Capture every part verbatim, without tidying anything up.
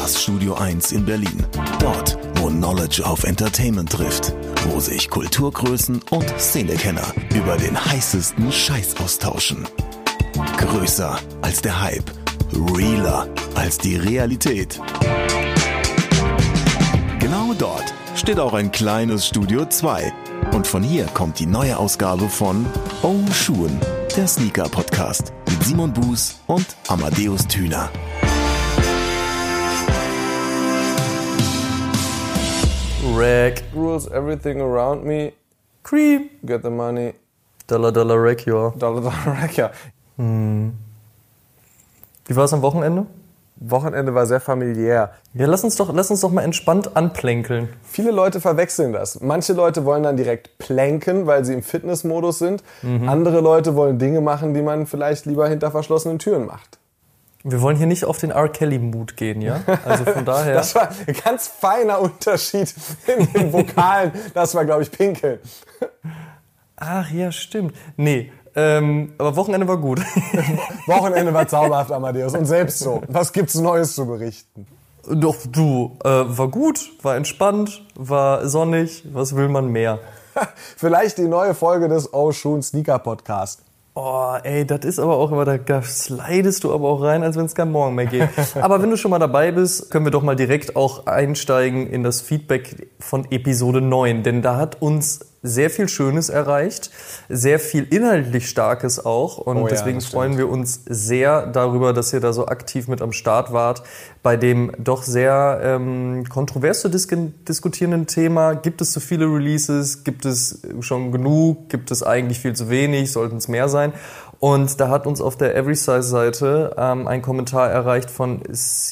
das Studio eins in Berlin. Dort, wo Knowledge auf Entertainment trifft. Wo sich Kulturgrößen und Szenekenner über den heißesten Scheiß austauschen. Größer als der Hype. Realer als die Realität. Genau dort steht auch ein kleines Studio zwei. Und von hier kommt die neue Ausgabe von Oh Schuhen, der Sneaker-Podcast mit Simon Buß und Amadeus Thüner. Rack. Rules everything around me. Cream. Get the money. Dollar, Dollar, Rack, ja. Dollar, Dollar, Rack, ja. Hm. Wie war es am Wochenende? Wochenende war sehr familiär. Ja, lass uns doch, lass uns doch mal entspannt anplänkeln. Viele Leute verwechseln das. Manche Leute wollen dann direkt plänken, weil sie im Fitnessmodus sind. Mhm. Andere Leute wollen Dinge machen, die man vielleicht lieber hinter verschlossenen Türen macht. Wir wollen hier nicht auf den R. Kelly-Mood gehen, ja? Also von daher... Das war ein ganz feiner Unterschied in den Vokalen. Das war, glaube ich, Pinkeln. Ach ja, stimmt. Nee, ähm, aber Wochenende war gut. Wochenende war zauberhaft, Amadeus. Und selbst so. Was gibt's Neues zu berichten? Doch, du, äh, war gut, war entspannt, war sonnig. Was will man mehr? Vielleicht die neue Folge des Oh Schuhen Sneaker Podcast. Oh, ey, das ist aber auch immer, da, da slidest du aber auch rein, als wenn es kein Morgen mehr geht. Aber wenn du schon mal dabei bist, können wir doch mal direkt auch einsteigen in das Feedback von Episode neun. Denn da hat uns sehr viel Schönes erreicht, sehr viel inhaltlich Starkes auch. Und oh ja, deswegen freuen wir uns sehr darüber, dass ihr da so aktiv mit am Start wart. Bei dem doch sehr ähm, kontrovers zu dis- diskutierenden Thema, gibt es zu viele Releases, gibt es schon genug, gibt es eigentlich viel zu wenig, sollten es mehr sein. Und da hat uns auf der Everysize-Seite ähm, ein Kommentar erreicht von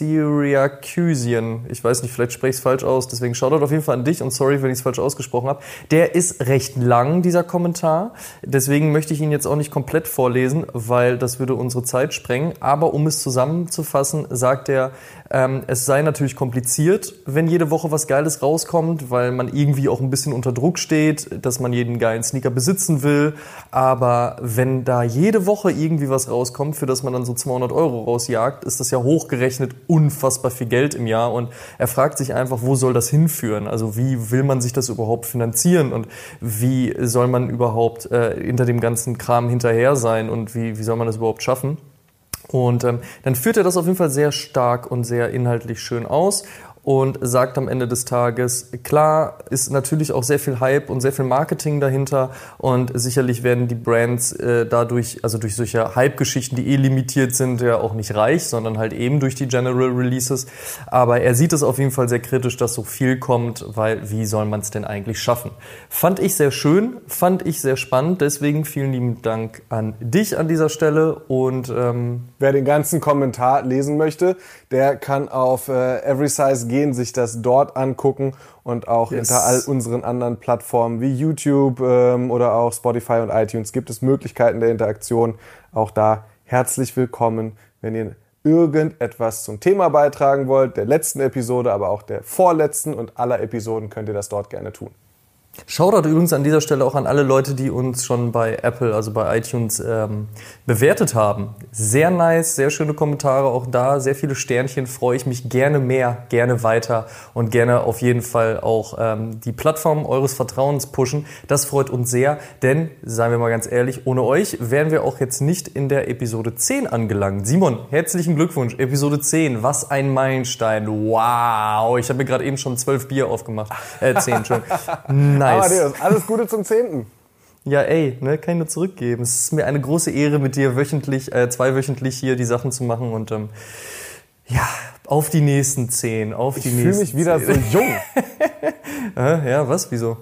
Syracusian. Ich weiß nicht, vielleicht spreche ich es falsch aus, deswegen Shoutout auf jeden Fall an dich und sorry, wenn ich es falsch ausgesprochen habe. Der ist recht lang, dieser Kommentar. Deswegen möchte ich ihn jetzt auch nicht komplett vorlesen, weil das würde unsere Zeit sprengen. Aber um es zusammenzufassen, sagt er, ähm, es sei natürlich kompliziert, wenn jede Woche was Geiles rauskommt, weil man irgendwie auch ein bisschen unter Druck steht, dass man jeden geilen Sneaker besitzen will. Aber wenn da jede Woche irgendwie was rauskommt, für das man dann so zweihundert Euro rausjagt, ist das ja hochgerechnet unfassbar viel Geld im Jahr. Und er fragt sich einfach, wo soll das hinführen? Also wie will man sich das überhaupt finanzieren? Und wie soll man überhaupt äh, hinter dem ganzen Kram hinterher sein? Und wie, wie soll man das überhaupt schaffen? Und ähm, dann führt er das auf jeden Fall sehr stark und sehr inhaltlich schön aus und sagt am Ende des Tages, klar ist natürlich auch sehr viel Hype und sehr viel Marketing dahinter und sicherlich werden die Brands äh, dadurch, also durch solche Hype-Geschichten, die eh limitiert sind, ja auch nicht reich, sondern halt eben durch die General Releases. Aber er sieht es auf jeden Fall sehr kritisch, dass so viel kommt, weil wie soll man es denn eigentlich schaffen? Fand ich sehr schön, fand ich sehr spannend, deswegen vielen lieben Dank an dich an dieser Stelle und ähm, wer den ganzen Kommentar lesen möchte, der kann auf äh, Everysize gehen, sich das dort angucken und auch yes. hinter all unseren anderen Plattformen wie YouTube ähm, oder auch Spotify und iTunes gibt es Möglichkeiten der Interaktion. Auch da herzlich willkommen, wenn ihr irgendetwas zum Thema beitragen wollt, der letzten Episode, aber auch der vorletzten und aller Episoden könnt ihr das dort gerne tun. Shoutout übrigens an dieser Stelle auch an alle Leute, die uns schon bei Apple, also bei iTunes, ähm, bewertet haben. Sehr nice, sehr schöne Kommentare auch da, sehr viele Sternchen, freue ich mich gerne mehr, gerne weiter und gerne auf jeden Fall auch ähm, die Plattform eures Vertrauens pushen. Das freut uns sehr, denn, seien wir mal ganz ehrlich, ohne euch wären wir auch jetzt nicht in der Episode zehn angelangt. Simon, herzlichen Glückwunsch, Episode zehn, was ein Meilenstein, wow, ich habe mir gerade eben schon zwölf Bier aufgemacht, äh, zehn, Entschuldigung. Nice. Amadeus, alles Gute zum zehnten. Ja, ey, ne, kann ich nur zurückgeben. Es ist mir eine große Ehre, mit dir wöchentlich, äh, zweiwöchentlich hier die Sachen zu machen und ähm, ja, auf die nächsten zehn, auf die ich nächsten Ich fühle mich wieder zehn. so jung. äh, ja, was? Wieso?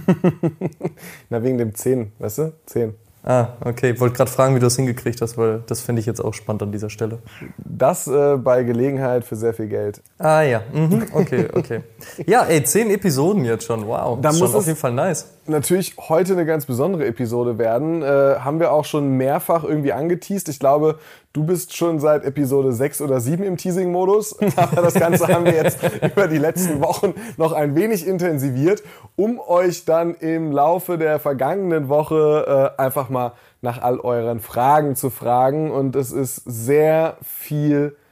Na, wegen dem zehn, weißt du? zehn. Ah, okay. Ich wollte gerade fragen, wie du das hingekriegt hast, weil das finde ich jetzt auch spannend an dieser Stelle. Das äh, bei Gelegenheit für sehr viel Geld. Ah ja, mhm. okay, okay. Ja, ey, zehn Episoden jetzt schon, wow. Da das ist muss schon auf jeden Fall nice. Natürlich heute eine ganz besondere Episode werden. Äh, haben wir auch schon mehrfach irgendwie angeteast. Ich glaube, du bist schon seit Episode sechs oder sieben im Teasing-Modus. Aber das Ganze haben wir jetzt über die letzten Wochen noch ein wenig intensiviert, um euch dann im Laufe der vergangenen Woche äh, einfach mal nach all euren Fragen zu fragen. Und es ist sehr viel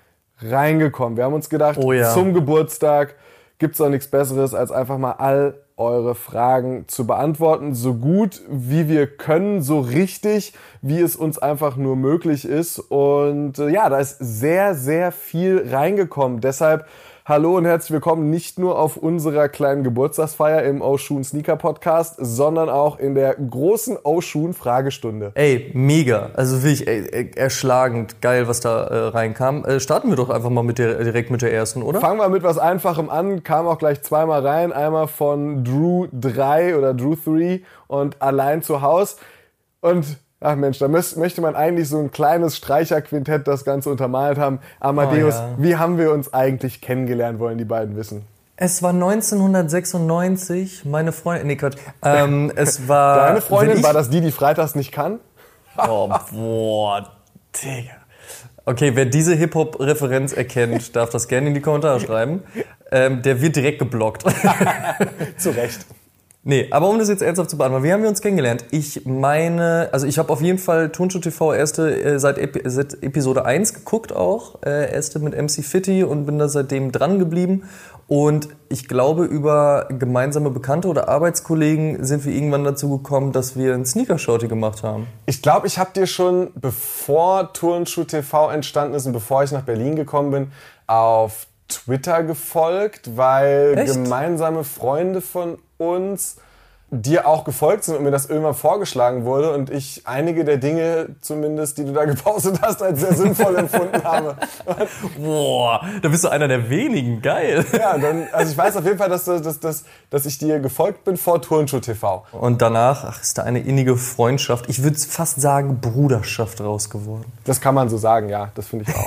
reingekommen. Wir haben uns gedacht, oh ja. zum Geburtstag gibt's doch nichts Besseres, als einfach mal all eure Fragen zu beantworten, so gut wie wir können, so richtig, wie es uns einfach nur möglich ist. Und äh, ja, da ist sehr, sehr viel reingekommen. Deshalb hallo und herzlich willkommen nicht nur auf unserer kleinen Geburtstagsfeier im Oshun Sneaker Podcast, sondern auch in der großen Oshun Fragestunde. Ey, mega. Also wirklich ey, erschlagend geil, was da äh, reinkam. Äh, starten wir doch einfach mal mit der, direkt mit der ersten, oder? Fangen wir mit was Einfachem an. Kam auch gleich zweimal rein. Einmal von Drew drei oder Drew drei und allein zu Haus. Und ach Mensch, da müß, möchte man eigentlich so ein kleines Streicherquintett das Ganze untermalt haben. Amadeus, oh ja. Wie haben wir uns eigentlich kennengelernt, wollen die beiden wissen? Es war neunzehnhundertsechsundneunzig, meine Freundin, nee Gott, ähm, es war... Deine Freundin, ich, war das die, die freitags nicht kann? Oh, boah, Digga. Okay, wer diese Hip-Hop-Referenz erkennt, darf das gerne in die Kommentare schreiben. Ähm, der wird direkt geblockt. Zu Recht. Nee, aber um das jetzt ernsthaft zu beantworten, wie haben wir uns kennengelernt? Ich meine, also ich habe auf jeden Fall Turnschuh T V erste äh, seit, Epi- seit Episode eins geguckt auch, äh, erste mit M C Fitty und bin da seitdem dran geblieben. Und ich glaube, über gemeinsame Bekannte oder Arbeitskollegen sind wir irgendwann dazu gekommen, dass wir ein Sneaker-Shorty gemacht haben. Ich glaube, ich habe dir schon, bevor Turnschuh T V entstanden ist und bevor ich nach Berlin gekommen bin, auf Twitter gefolgt, weil Echt? gemeinsame Freunde von uns dir auch gefolgt sind und mir das irgendwann vorgeschlagen wurde und ich einige der Dinge zumindest, die du da gepostet hast, als sehr sinnvoll empfunden habe. Boah, da bist du einer der wenigen, geil. Ja, dann, also ich weiß auf jeden Fall, dass, dass, dass, dass ich dir gefolgt bin vor Turnschuh T V. Und danach ach, ist da eine innige Freundschaft, ich würde fast sagen Bruderschaft raus geworden. Das kann man so sagen, ja, das finde ich auch.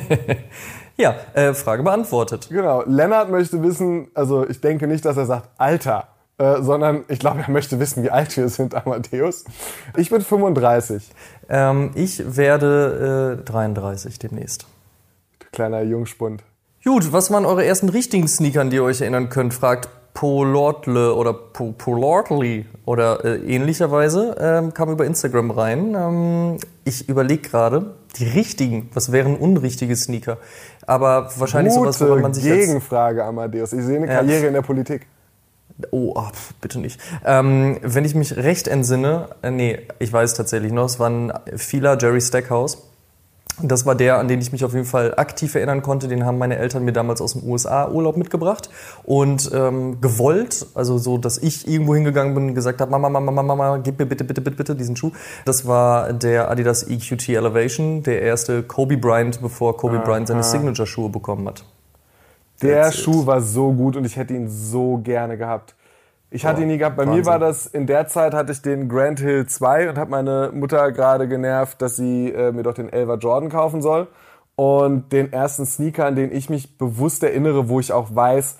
Ja, äh, Frage beantwortet. Genau, Lennart möchte wissen, also ich denke nicht, dass er sagt, Alter, äh, sondern ich glaube, er möchte wissen, wie alt wir sind, Amadeus. Ich bin fünfunddreißig. Ähm, ich werde äh, dreiunddreißig demnächst. Kleiner Jungspund. Gut, was waren eure ersten richtigen Sneaker, an die ihr euch erinnern könnt? Fragt Polortle oder Polortli oder äh, ähnlicherweise. Ähm, kam über Instagram rein. Ähm, ich überlege gerade, die richtigen, was wären unrichtige Sneaker? Aber wahrscheinlich Gute sowas, woran man sich Gegenfrage, Amadeus. Ich sehe eine Karriere ja. in der Politik. Oh, oh, bitte nicht. Ähm, wenn ich mich recht entsinne, äh, nee, ich weiß tatsächlich noch, es war ein Fila Jerry Stackhouse. Das war der, an den ich mich auf jeden Fall aktiv erinnern konnte. Den haben meine Eltern mir damals aus dem U S A-Urlaub mitgebracht und ähm, gewollt, also so, dass ich irgendwo hingegangen bin und gesagt habe, Mama, Mama, Mama, Mama, gib mir bitte, bitte, bitte, bitte diesen Schuh. Das war der Adidas E Q T Elevation, der erste Kobe Bryant, bevor Kobe Aha. Bryant seine Signature-Schuhe bekommen hat. Der That's Schuh it. war so gut und ich hätte ihn so gerne gehabt. Ich hatte ihn nie gehabt. Bei Wahnsinn. Mir war das, in der Zeit hatte ich den Grant Hill zwei und habe meine Mutter gerade genervt, dass sie äh, mir doch den elfer Jordan kaufen soll. Und den ersten Sneaker, an den ich mich bewusst erinnere, wo ich auch weiß,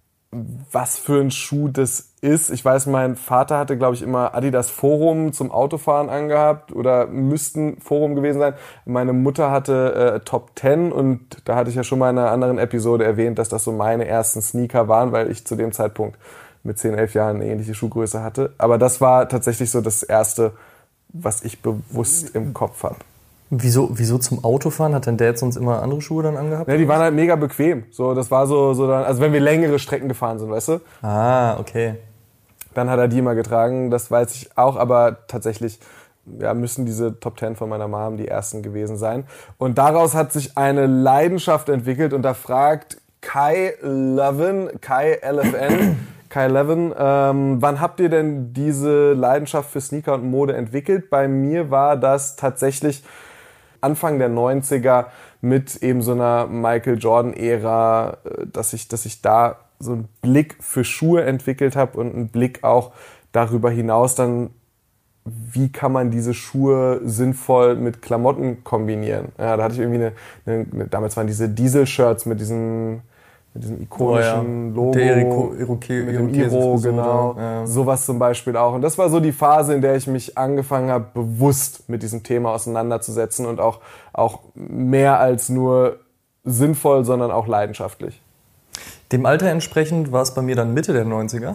was für ein Schuh das ist. Ich weiß, mein Vater hatte, glaube ich, immer Adidas Forum zum Autofahren angehabt oder müssten Forum gewesen sein. Meine Mutter hatte äh, Top Ten und da hatte ich ja schon mal in einer anderen Episode erwähnt, dass das so meine ersten Sneaker waren, weil ich zu dem Zeitpunkt mit zehn, elf Jahren eine ähnliche Schuhgröße hatte. Aber das war tatsächlich so das Erste, was ich bewusst im Kopf habe. Wieso, wieso zum Autofahren? Hat dein Dad sonst immer andere Schuhe dann angehabt? Ja, die waren halt mega bequem. So, das war so, so dann, also wenn wir längere Strecken gefahren sind, weißt du? Ah, okay. Dann hat er die immer getragen, das weiß ich auch, aber tatsächlich ja, müssen diese Top Ten von meiner Mom die ersten gewesen sein. Und daraus hat sich eine Leidenschaft entwickelt und da fragt Kai Levin, Kai L F N, Kai Levin, ähm, wann habt ihr denn diese Leidenschaft für Sneaker und Mode entwickelt? Bei mir war das tatsächlich Anfang der neunziger mit eben so einer Michael Jordan-Ära, dass ich, dass ich da so einen Blick für Schuhe entwickelt habe und einen Blick auch darüber hinaus dann, wie kann man diese Schuhe sinnvoll mit Klamotten kombinieren. Ja, da hatte ich irgendwie eine, eine, eine damals waren diese Diesel-Shirts mit diesem mit diesem ikonischen oh ja. Logo, der Iro, Iroke, mit dem Iro, genau, ja. Sowas zum Beispiel auch. Und das war so die Phase, in der ich mich angefangen habe, bewusst mit diesem Thema auseinanderzusetzen und auch, auch mehr als nur sinnvoll, sondern auch leidenschaftlich. Dem Alter entsprechend war es bei mir dann Mitte der neunziger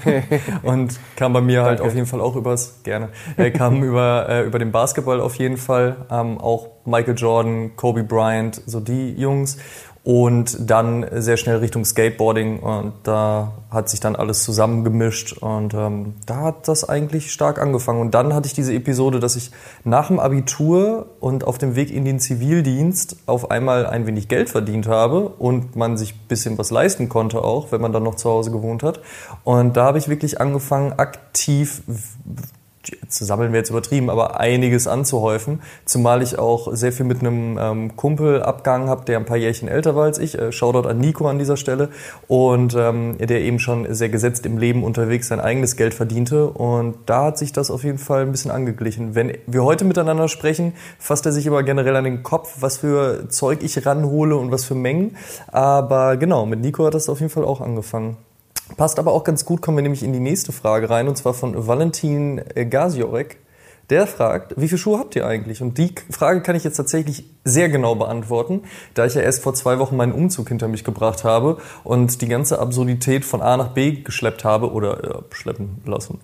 und kam bei mir halt Danke. auf jeden Fall auch übers, gerne, äh, kam über, äh, über den Basketball auf jeden Fall, ähm, auch Michael Jordan, Kobe Bryant, so die Jungs. Und dann sehr schnell Richtung Skateboarding und da hat sich dann alles zusammengemischt und ähm, da hat das eigentlich stark angefangen. Und dann hatte ich diese Episode, dass ich nach dem Abitur und auf dem Weg in den Zivildienst auf einmal ein wenig Geld verdient habe und man sich ein bisschen was leisten konnte auch, wenn man dann noch zu Hause gewohnt hat. Und da habe ich wirklich angefangen, aktiv zu sammeln wäre jetzt übertrieben, aber einiges anzuhäufen, zumal ich auch sehr viel mit einem ähm, Kumpel abgehangen habe, der ein paar Jährchen älter war als ich, äh, Shoutout an Nico an dieser Stelle, und ähm, der eben schon sehr gesetzt im Leben unterwegs sein eigenes Geld verdiente und da hat sich das auf jeden Fall ein bisschen angeglichen. Wenn wir heute miteinander sprechen, fasst er sich immer generell an den Kopf, was für Zeug ich ranhole und was für Mengen, aber genau, mit Nico hat das auf jeden Fall auch angefangen. Passt aber auch ganz gut, kommen wir nämlich in die nächste Frage rein, und zwar von Valentin Gaziorek. Der fragt, wie viele Schuhe habt ihr eigentlich? Und die Frage kann ich jetzt tatsächlich sehr genau beantworten, da ich ja erst vor zwei Wochen meinen Umzug hinter mich gebracht habe und die ganze Absurdität von A nach B geschleppt habe, oder ja, schleppen lassen.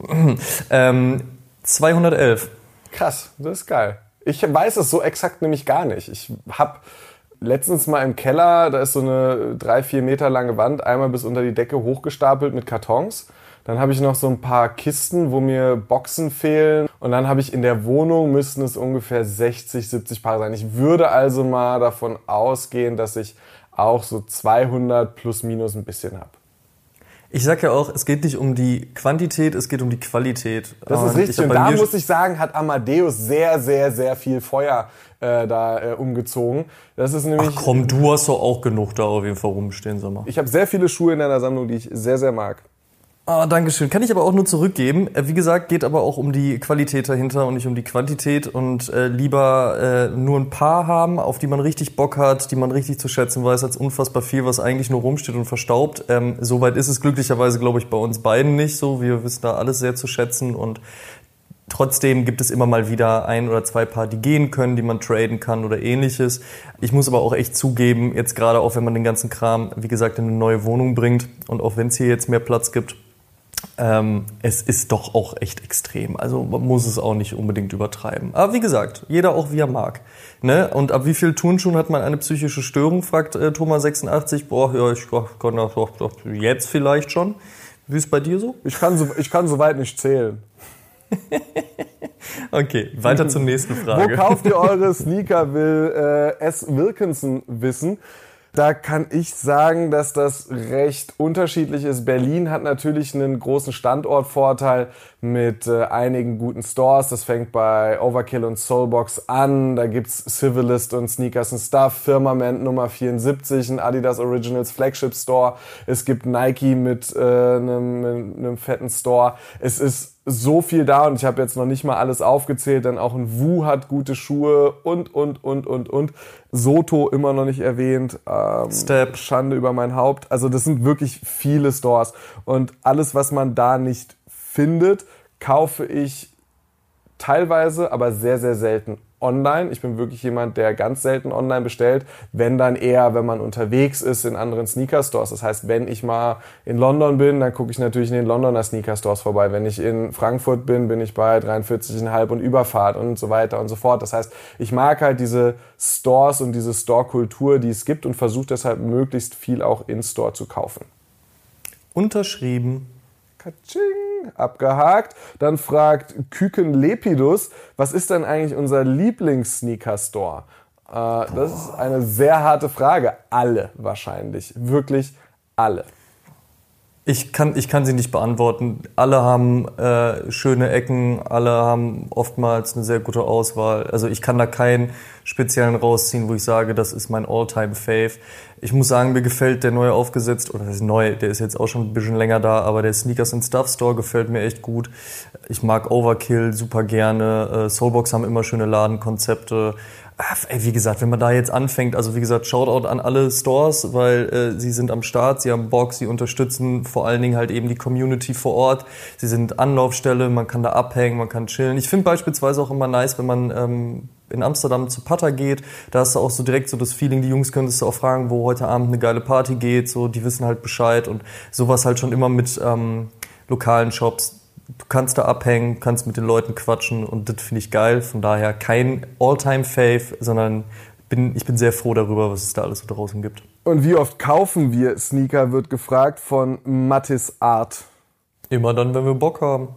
ähm, zweihundertelf. Krass, das ist geil. Ich weiß es so exakt nämlich gar nicht. Ich habe letztens mal im Keller, da ist so eine drei, vier Meter lange Wand, einmal bis unter die Decke hochgestapelt mit Kartons. Dann habe ich noch so ein paar Kisten, wo mir Boxen fehlen. Und dann habe ich in der Wohnung, müssten es ungefähr sechzig, siebzig Paar sein. Ich würde also mal davon ausgehen, dass ich auch so zweihundert plus minus ein bisschen habe. Ich sag ja auch, es geht nicht um die Quantität, es geht um die Qualität. Das ist richtig. Und da muss ich sagen, hat Amadeus sehr, sehr, sehr viel Feuer äh, da äh, umgezogen. Das ist nämlich. Ach komm, du hast doch auch genug da auf jeden Fall rumstehen, sag mal. Ich habe sehr viele Schuhe in deiner Sammlung, die ich sehr, sehr mag. Ah, Dankeschön. Kann ich aber auch nur zurückgeben. Wie gesagt, geht aber auch um die Qualität dahinter und nicht um die Quantität und äh, lieber äh, nur ein paar haben, auf die man richtig Bock hat, die man richtig zu schätzen weiß, als unfassbar viel, was eigentlich nur rumsteht und verstaubt. Ähm, Soweit ist es glücklicherweise, glaube ich, bei uns beiden nicht so. Wir wissen da alles sehr zu schätzen und trotzdem gibt es immer mal wieder ein oder zwei Paar, die gehen können, die man traden kann oder ähnliches. Ich muss aber auch echt zugeben, jetzt gerade auch, wenn man den ganzen Kram, wie gesagt, in eine neue Wohnung bringt und auch wenn es hier jetzt mehr Platz gibt, Ähm, es ist doch auch echt extrem. Also man muss es auch nicht unbedingt übertreiben. Aber wie gesagt, jeder auch wie er mag. Ne? Und ab wie viel Turnschuhen hat man eine psychische Störung, fragt äh, Thomas sechsundachtzig. Boah, ja, ich kann das doch, doch jetzt vielleicht schon. Wie ist es bei dir so? Ich kann so, ich kann soweit nicht zählen. Okay, weiter zur nächsten Frage. Wo kauft ihr eure Sneaker, will äh, S. Wilkinson wissen. Da kann ich sagen, dass das recht unterschiedlich ist. Berlin hat natürlich einen großen Standortvorteil mit äh, einigen guten Stores. Das fängt bei Overkill und Soulbox an. Da gibt's Civilist und Sneakers and Stuff, Firmament Nummer vierundsiebzig, ein Adidas Originals Flagship Store. Es gibt Nike mit äh, einem, einem fetten Store. Es ist so viel da und ich habe jetzt noch nicht mal alles aufgezählt, denn auch ein Wu hat gute Schuhe und, und, und, und, und. Soto immer noch nicht erwähnt. Ähm, Step. Schande über mein Haupt. Also das sind wirklich viele Stores. Und alles, was man da nicht findet, kaufe ich teilweise, aber sehr, sehr selten online. Ich bin wirklich jemand, der ganz selten online bestellt, wenn dann eher, wenn man unterwegs ist in anderen Sneaker-Stores. Das heißt, wenn ich mal in London bin, dann gucke ich natürlich in den Londoner Sneaker-Stores vorbei. Wenn ich in Frankfurt bin, bin ich bei dreiundvierzig Komma fünf und Überfahrt und so weiter und so fort. Das heißt, ich mag halt diese Stores und diese Store-Kultur, die es gibt und versuche deshalb möglichst viel auch in-Store zu kaufen. Unterschrieben. Katsching, abgehakt. Dann fragt Küken Lepidus, was ist denn eigentlich unser Lieblings-Sneaker-Store? Äh, das ist eine sehr harte Frage. Alle wahrscheinlich. Wirklich alle. Ich kann, ich kann sie nicht beantworten. Alle haben äh, schöne Ecken, alle haben oftmals eine sehr gute Auswahl. Also ich kann da keinen speziellen rausziehen, wo ich sage, das ist mein All-Time-Fave. Ich muss sagen, mir gefällt der neu aufgesetzt, oder das ist neu, der ist jetzt auch schon ein bisschen länger da, aber der Sneakers and Stuff Store gefällt mir echt gut. Ich mag Overkill super gerne. Äh, Soulbox haben immer schöne Ladenkonzepte. Ach, ey, wie gesagt, wenn man da jetzt anfängt, also wie gesagt, Shoutout an alle Stores, weil äh, sie sind am Start, sie haben Bock, sie unterstützen vor allen Dingen halt eben die Community vor Ort. Sie sind Anlaufstelle, man kann da abhängen, man kann chillen. Ich finde beispielsweise auch immer nice, wenn man ähm, in Amsterdam zu Pata geht, da hast du auch so direkt so das Feeling, die Jungs könntest du auch fragen, wo heute Abend eine geile Party geht, so, die wissen halt Bescheid und sowas halt schon immer mit ähm, lokalen Shops. Du kannst da abhängen, kannst mit den Leuten quatschen und das finde ich geil. Von daher kein All-Time-Fave, sondern bin, ich bin sehr froh darüber, was es da alles so draußen gibt. Und wie oft kaufen wir Sneaker, wird gefragt von Mattis Art. Immer dann, wenn wir Bock haben.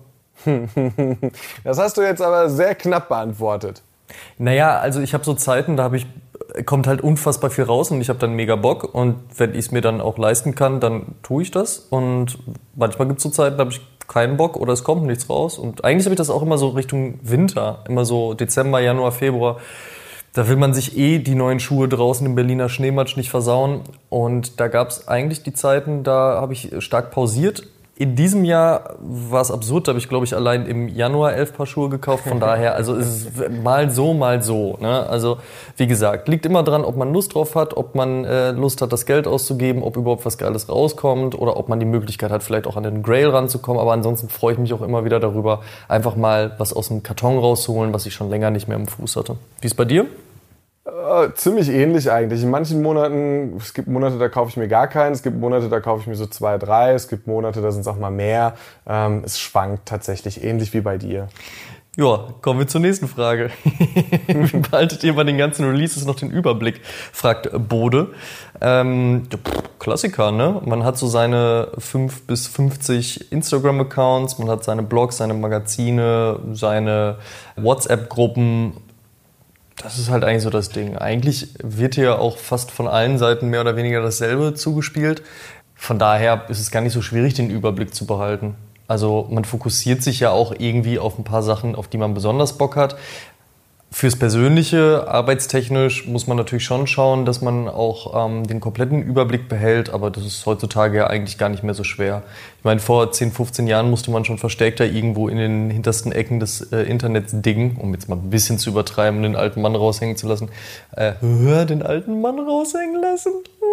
Das hast du jetzt aber sehr knapp beantwortet. Naja, also ich habe so Zeiten, da habe ich, kommt halt unfassbar viel raus und ich habe dann mega Bock. Und wenn ich es mir dann auch leisten kann, dann tue ich das. Und manchmal gibt es so Zeiten, da habe ich keinen Bock oder es kommt nichts raus. Und eigentlich habe ich das auch immer so Richtung Winter, immer so Dezember, Januar, Februar. Da will man sich eh die neuen Schuhe draußen im Berliner Schneematsch nicht versauen. Und da gab es eigentlich die Zeiten, da habe ich stark pausiert. In diesem Jahr war es absurd, da habe ich, glaube ich, allein im Januar elf Paar Schuhe gekauft. Von daher, also es ist mal so, mal so. Ne? Also wie gesagt, liegt immer dran, ob man Lust drauf hat, ob man äh, Lust hat, das Geld auszugeben, ob überhaupt was Geiles rauskommt oder ob man die Möglichkeit hat, vielleicht auch an den Grail ranzukommen. Aber ansonsten freue ich mich auch immer wieder darüber, einfach mal was aus dem Karton rauszuholen, was ich schon länger nicht mehr im Fuß hatte. Wie ist bei dir? Äh, ziemlich ähnlich eigentlich. In manchen Monaten, es gibt Monate, da kaufe ich mir gar keinen, es gibt Monate, da kaufe ich mir so zwei, drei, es gibt Monate, da sind es auch mal mehr. Ähm, es schwankt tatsächlich, ähnlich wie bei dir. Ja, kommen wir zur nächsten Frage. Wie behaltet ihr bei den ganzen Releases noch den Überblick? Fragt Bode. Ähm, Klassiker, ne? Man hat so seine fünf bis fünfzig Instagram-Accounts, man hat seine Blogs, seine Magazine, seine WhatsApp-Gruppen. Das ist halt eigentlich so das Ding. Eigentlich wird hier auch fast von allen Seiten mehr oder weniger dasselbe zugespielt. Von daher ist es gar nicht so schwierig, den Überblick zu behalten. Also man fokussiert sich ja auch irgendwie auf ein paar Sachen, auf die man besonders Bock hat. Fürs Persönliche, arbeitstechnisch muss man natürlich schon schauen, dass man auch ähm, den kompletten Überblick behält, aber das ist heutzutage ja eigentlich gar nicht mehr so schwer. Ich meine, vor zehn, fünfzehn Jahren musste man schon verstärkter irgendwo in den hintersten Ecken des äh, Internets diggen, um jetzt mal ein bisschen zu übertreiben, den alten Mann raushängen zu lassen. Äh, den alten Mann raushängen lassen?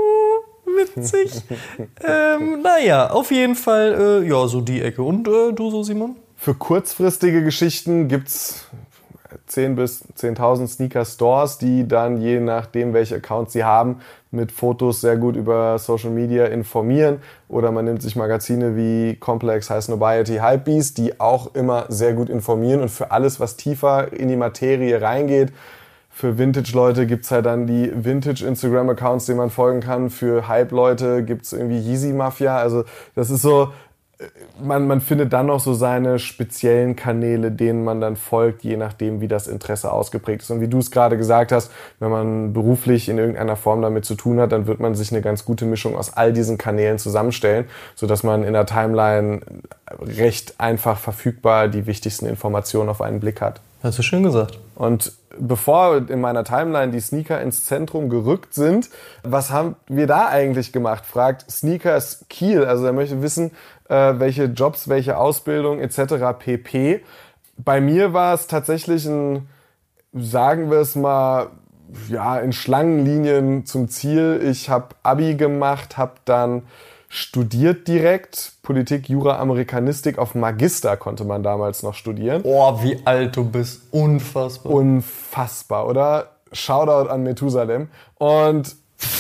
Hm, witzig. ähm, naja, auf jeden Fall, äh, ja, so die Ecke. Und äh, du so, Simon? Für kurzfristige Geschichten gibt's zehn bis zehntausend Sneaker-Stores, die dann, je nachdem, welche Accounts sie haben, mit Fotos sehr gut über Social Media informieren. Oder man nimmt sich Magazine wie Complex, High Snobiety, Hypebeast, die auch immer sehr gut informieren. Und für alles, was tiefer in die Materie reingeht, für Vintage-Leute gibt's halt dann die Vintage-Instagram-Accounts, denen man folgen kann. Für Hype-Leute gibt's irgendwie Yeezy Mafia. Also das ist so, man, man findet dann noch so seine speziellen Kanäle, denen man dann folgt, je nachdem, wie das Interesse ausgeprägt ist. Und wie du es gerade gesagt hast, wenn man beruflich in irgendeiner Form damit zu tun hat, dann wird man sich eine ganz gute Mischung aus all diesen Kanälen zusammenstellen, sodass man in der Timeline recht einfach verfügbar die wichtigsten Informationen auf einen Blick hat. Hast du schön gesagt. Und bevor in meiner Timeline die Sneaker ins Zentrum gerückt sind, was haben wir da eigentlich gemacht? Fragt Sneakers Kiel. Also er möchte wissen, welche Jobs, welche Ausbildung et cetera pp. Bei mir war es tatsächlich ein, sagen wir es mal, ja, in Schlangenlinien zum Ziel. Ich habe Abi gemacht, habe dann studiert direkt. Politik, Jura, Amerikanistik auf Magister konnte man damals noch studieren. Oh, wie alt du bist. Unfassbar. Unfassbar, oder? Shoutout an Methusalem. Und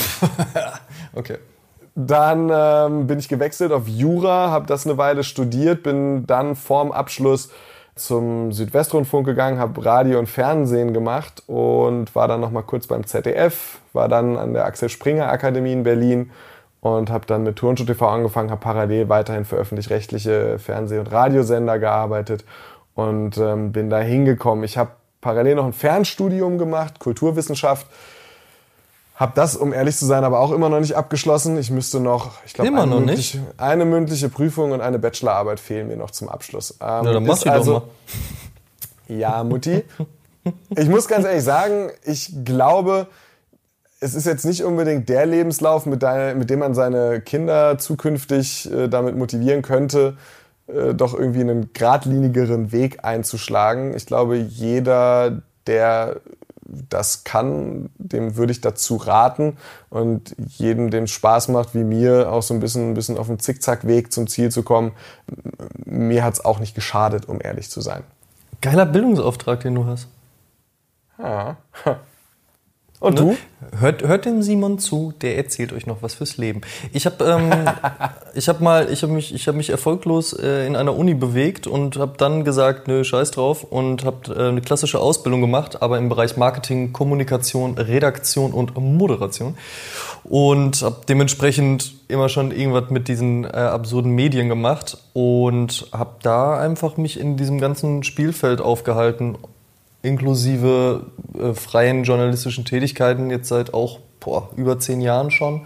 okay. Dann ähm, bin ich gewechselt auf Jura, habe das eine Weile studiert, bin dann vorm Abschluss zum Südwestrundfunk gegangen, habe Radio und Fernsehen gemacht und war dann noch mal kurz beim Z D F, war dann an der Axel Springer Akademie in Berlin und habe dann mit Turnschuh T V angefangen, habe parallel weiterhin für öffentlich-rechtliche Fernseh- und Radiosender gearbeitet und ähm, bin da hingekommen. Ich habe parallel noch ein Fernstudium gemacht, Kulturwissenschaft. Hab das, um ehrlich zu sein, aber auch immer noch nicht abgeschlossen. Ich müsste noch, ich glaube, eine, mündliche, eine mündliche Prüfung und eine Bachelorarbeit fehlen mir noch zum Abschluss. Ähm, ja, dann mach die also, doch mal. Ja, Mutti. Ich muss ganz ehrlich sagen, ich glaube, es ist jetzt nicht unbedingt der Lebenslauf, mit, dein, mit dem man seine Kinder zukünftig äh, damit motivieren könnte, äh, doch irgendwie einen geradlinigeren Weg einzuschlagen. Ich glaube, jeder, der das kann, dem würde ich dazu raten und jedem, dem Spaß macht, wie mir, auch so ein bisschen, ein bisschen auf dem Zickzackweg zum Ziel zu kommen, mir hat's auch nicht geschadet, um ehrlich zu sein. Geiler Bildungsauftrag, den du hast. Ja. Und du? Hört, hört dem Simon zu, der erzählt euch noch was fürs Leben. Ich habe ähm, ich hab mal, ich habe mich, ich habe mich erfolglos äh, in einer Uni bewegt und habe dann gesagt, nö, scheiß drauf und habe äh, eine klassische Ausbildung gemacht, aber im Bereich Marketing, Kommunikation, Redaktion und Moderation und habe dementsprechend immer schon irgendwas mit diesen äh, absurden Medien gemacht und habe da einfach mich in diesem ganzen Spielfeld aufgehalten. Inklusive äh, freien journalistischen Tätigkeiten jetzt seit auch boah, über zehn Jahren schon.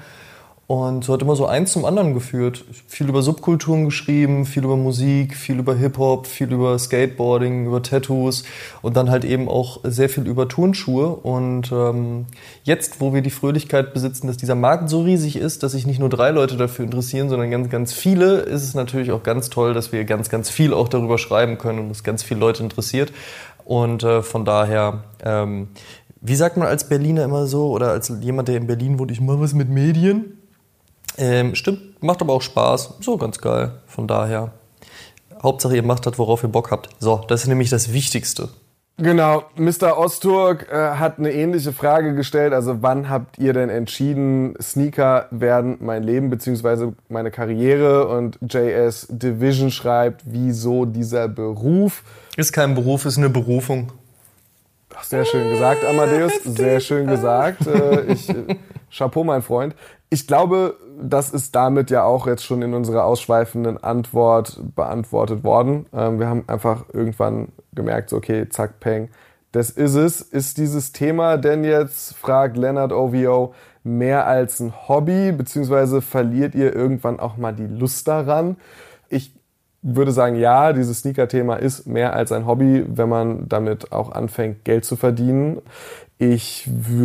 Und so hat immer so eins zum anderen geführt. Viel über Subkulturen geschrieben, viel über Musik, viel über Hip-Hop, viel über Skateboarding, über Tattoos und dann halt eben auch sehr viel über Turnschuhe. Und ähm, jetzt, wo wir die Fröhlichkeit besitzen, dass dieser Markt so riesig ist, dass sich nicht nur drei Leute dafür interessieren, sondern ganz, ganz viele, ist es natürlich auch ganz toll, dass wir ganz, ganz viel auch darüber schreiben können und es ganz viele Leute interessiert. Und äh, von daher, ähm, wie sagt man als Berliner immer so, oder als jemand, der in Berlin wohnt, ich mache was mit Medien. Ähm, stimmt, macht aber auch Spaß. So, ganz geil. Von daher, Hauptsache ihr macht das, worauf ihr Bock habt. So, das ist nämlich das Wichtigste. Genau, Mister Osturk äh, hat eine ähnliche Frage gestellt. Also wann habt ihr denn entschieden, Sneaker werden mein Leben bzw. meine Karriere? Und J S Division schreibt, wieso dieser Beruf? Ist kein Beruf, ist eine Berufung. Ach, sehr schön gesagt, Amadeus. Sehr schön gesagt. Äh, ich, äh, Chapeau, mein Freund. Ich glaube, das ist damit ja auch jetzt schon in unserer ausschweifenden Antwort beantwortet worden. Ähm, wir haben einfach irgendwann gemerkt, so, okay, zack, peng, das ist es. Ist dieses Thema denn jetzt, fragt Leonard O V O, mehr als ein Hobby, beziehungsweise verliert ihr irgendwann auch mal die Lust daran? Ich würde sagen, ja, dieses Sneaker-Thema ist mehr als ein Hobby, wenn man damit auch anfängt, Geld zu verdienen. Ich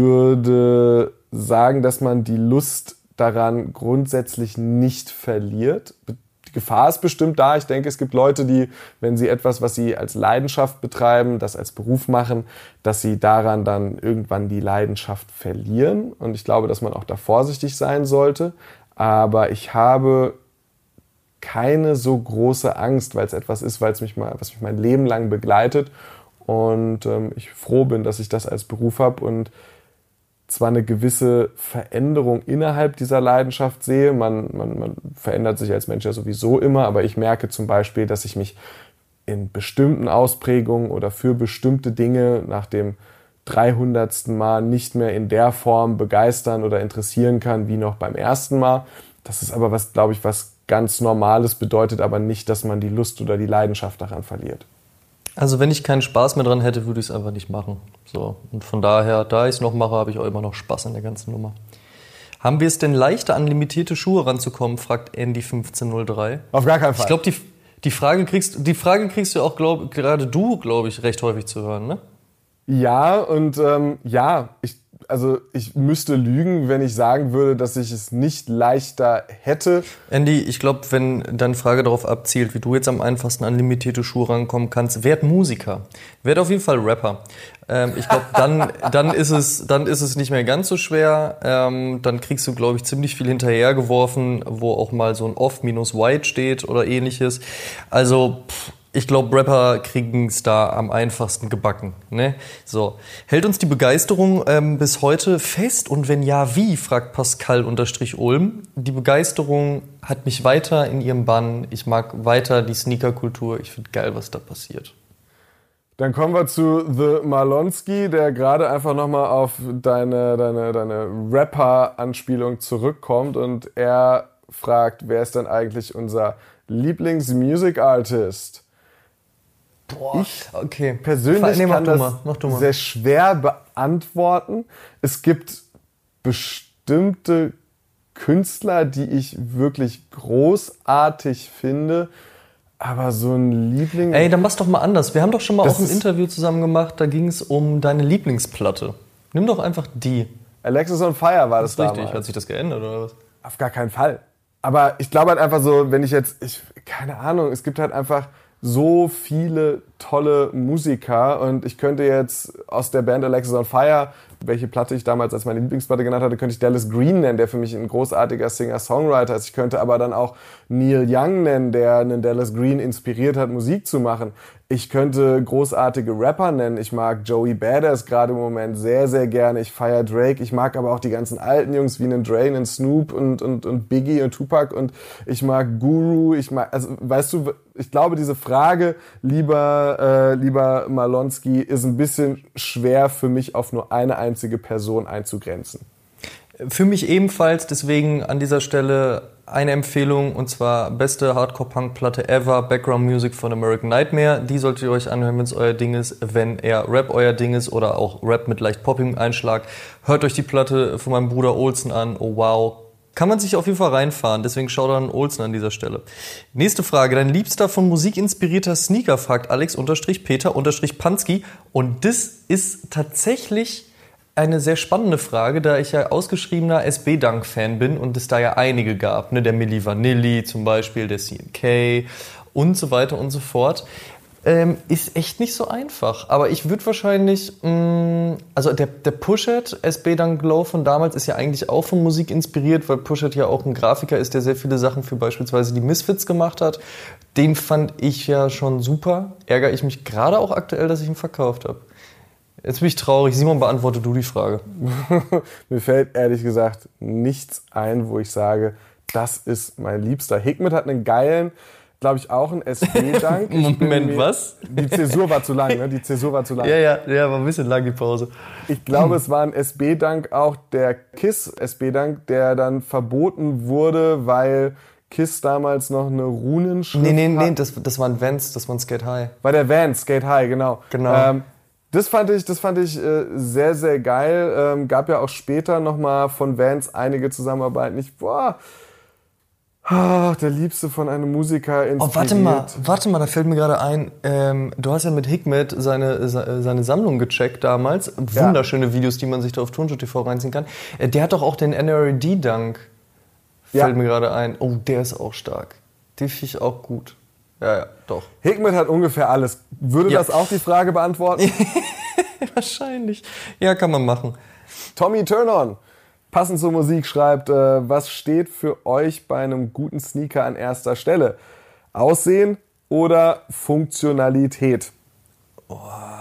würde sagen, dass man die Lust daran grundsätzlich nicht verliert. Die Gefahr ist bestimmt da. Ich denke, es gibt Leute, die, wenn sie etwas, was sie als Leidenschaft betreiben, das als Beruf machen, dass sie daran dann irgendwann die Leidenschaft verlieren. Und ich glaube, dass man auch da vorsichtig sein sollte. Aber ich habe keine so große Angst, weil es etwas ist, weil es mich mal, was mich mein Leben lang begleitet und ähm, ich froh bin, dass ich das als Beruf habe und zwar eine gewisse Veränderung innerhalb dieser Leidenschaft sehe. Man, man, man verändert sich als Mensch ja sowieso immer, aber ich merke zum Beispiel, dass ich mich in bestimmten Ausprägungen oder für bestimmte Dinge nach dem dreihundertsten Mal nicht mehr in der Form begeistern oder interessieren kann wie noch beim ersten Mal. Das ist aber was, glaube ich, was ganz Normales, bedeutet aber nicht, dass man die Lust oder die Leidenschaft daran verliert. Also wenn ich keinen Spaß mehr dran hätte, würde ich es einfach nicht machen. So. Und von daher, da ich es noch mache, habe ich auch immer noch Spaß an der ganzen Nummer. Haben wir es denn leichter, an limitierte Schuhe ranzukommen, fragt Andy fünfzehn null drei. Auf gar keinen Fall. Ich glaube, die, die, Frage kriegst, die Frage kriegst du auch, glaub, gerade du, glaube ich, recht häufig zu hören, ne? Ja, und ähm, ja, ich Also ich müsste lügen, wenn ich sagen würde, dass ich es nicht leichter hätte. Andy, ich glaube, wenn deine Frage darauf abzielt, wie du jetzt am einfachsten an limitierte Schuhe rankommen kannst, werd Musiker. Werd auf jeden Fall Rapper. Ähm, ich glaube, dann, dann, ist es, dann ist es nicht mehr ganz so schwer. Ähm, dann kriegst du, glaube ich, ziemlich viel hinterhergeworfen, wo auch mal so ein Off minus White steht oder ähnliches. Also pff, ich glaube, Rapper kriegen es da am einfachsten gebacken. Ne? So. Hält uns die Begeisterung ähm, bis heute fest? Und wenn ja, wie? Fragt Pascal-Ulm. Die Begeisterung hat mich weiter in ihrem Bann. Ich mag weiter die Sneaker-Kultur. Ich finde geil, was da passiert. Dann kommen wir zu The Malonski, der gerade einfach nochmal auf deine, deine, deine Rapper-Anspielung zurückkommt. Und er fragt, wer ist denn eigentlich unser Lieblings-Music-Artist? Boah, ich okay. persönlich nee, kann das das sehr schwer beantworten. Es gibt bestimmte Künstler, die ich wirklich großartig finde, aber so ein Liebling... Ey, dann mach's doch mal anders. Wir haben doch schon mal auch ein Interview zusammen gemacht, da ging es um deine Lieblingsplatte. Nimm doch einfach die. Alexisonfire war das, das damals. Richtig, hat sich das geändert oder was? Auf gar keinen Fall. Aber ich glaube halt einfach so, wenn ich jetzt... Ich, keine Ahnung, es gibt halt einfach... so viele tolle Musiker und ich könnte jetzt aus der Band Alexisonfire, welche Platte ich damals als meine Lieblingsplatte genannt hatte, könnte ich Dallas Green nennen, der für mich ein großartiger Singer-Songwriter ist. Ich könnte aber dann auch Neil Young nennen, der einen Dallas Green inspiriert hat, Musik zu machen. Ich könnte großartige Rapper nennen. Ich mag Joey Badass gerade im Moment sehr, sehr gerne. Ich feiere Drake. Ich mag aber auch die ganzen alten Jungs wie einen Dre, einen Snoop und, und, und Biggie und Tupac. Und ich mag Guru. Ich mag, also, weißt du, ich glaube, diese Frage, lieber, äh, lieber Malonski, ist ein bisschen schwer für mich auf nur eine einzige Person einzugrenzen. Für mich ebenfalls, deswegen an dieser Stelle eine Empfehlung, und zwar beste Hardcore-Punk-Platte ever, Background Music von American Nightmare. Die solltet ihr euch anhören, wenn es euer Ding ist. Wenn eher Rap euer Ding ist oder auch Rap mit leicht poppigem Einschlag, hört euch die Platte von meinem Bruder Olsen an. Oh wow. Kann man sich auf jeden Fall reinfahren, deswegen schaut an Olsen an dieser Stelle. Nächste Frage, dein liebster von Musik inspirierter Sneaker, fragt Alex Peter Panski. Und das ist tatsächlich eine sehr spannende Frage, da ich ja ausgeschriebener S B-Dunk-Fan bin und es da ja einige gab, ne? Der Milli Vanilli zum Beispiel, der C N K und so weiter und so fort. Ähm, ist echt nicht so einfach, aber ich würde wahrscheinlich, mh, also der, der Pushet, S B-Dunk Glow von damals ist ja eigentlich auch von Musik inspiriert, weil Pushet ja auch ein Grafiker ist, der sehr viele Sachen für beispielsweise die Misfits gemacht hat. Den fand ich ja schon super, ärgere ich mich gerade auch aktuell, dass ich ihn verkauft habe. Jetzt bin ich traurig. Simon, beantworte du die Frage. Mir fällt ehrlich gesagt nichts ein, wo ich sage, das ist mein Liebster. Hikmet hat einen geilen, glaube ich, auch einen S B-Dunk. Moment, mir, was? Die Zäsur war zu lang, ne? Die Zäsur war zu lang. Ja, ja, ja, war ein bisschen lang die Pause. Ich glaube, es war ein S B-Dunk, auch der Kiss S B-Dunk, der dann verboten wurde, weil Kiss damals noch eine Runenschrift Nee, nee, hat. nee, das, das war ein Vans, das war ein Skate High. War der Vans, Skate High, genau. Genau. Ähm, Das fand ich, das fand ich äh, sehr, sehr geil. Ähm, gab ja auch später nochmal von Vans einige Zusammenarbeiten. Ich, boah, ah, der Liebste von einem Musiker inspiriert. Oh, warte mal, warte mal, da fällt mir gerade ein, ähm, du hast ja mit Hikmet seine, seine Sammlung gecheckt damals. Wunderschöne ja. Videos, die man sich da auf Turnschuh T V reinziehen kann. Äh, der hat doch auch den N R E D-Dunk. Fällt ja. mir gerade ein. Oh, der ist auch stark. Den finde ich auch gut. Ja, ja, doch. Hikmet hat ungefähr alles. Würde ja. das auch die Frage beantworten? Wahrscheinlich. Ja, kann man machen. Tommy Turn-On, passend zur Musik, schreibt, äh, was steht für euch bei einem guten Sneaker an erster Stelle? Aussehen oder Funktionalität? Oh.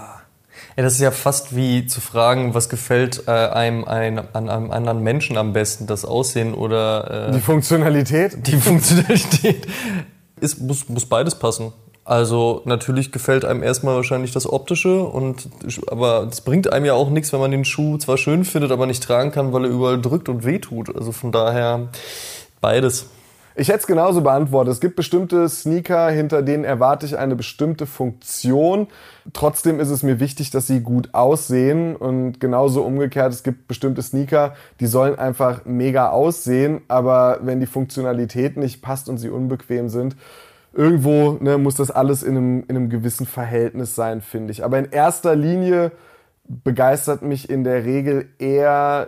Ja, das ist ja fast wie zu fragen, was gefällt äh, einem ein, an einem anderen Menschen am besten, das Aussehen oder... Äh, die Funktionalität? Die Funktionalität. Es muss, muss beides passen. Also natürlich gefällt einem erstmal wahrscheinlich das Optische, und, aber es bringt einem ja auch nichts, wenn man den Schuh zwar schön findet, aber nicht tragen kann, weil er überall drückt und wehtut. Also von daher beides. Ich hätte es genauso beantwortet. Es gibt bestimmte Sneaker, hinter denen erwarte ich eine bestimmte Funktion. Trotzdem ist es mir wichtig, dass sie gut aussehen, und genauso umgekehrt, es gibt bestimmte Sneaker, die sollen einfach mega aussehen, aber wenn die Funktionalität nicht passt und sie unbequem sind, irgendwo ne, muss das alles in einem, in einem gewissen Verhältnis sein, finde ich. Aber in erster Linie begeistert mich in der Regel eher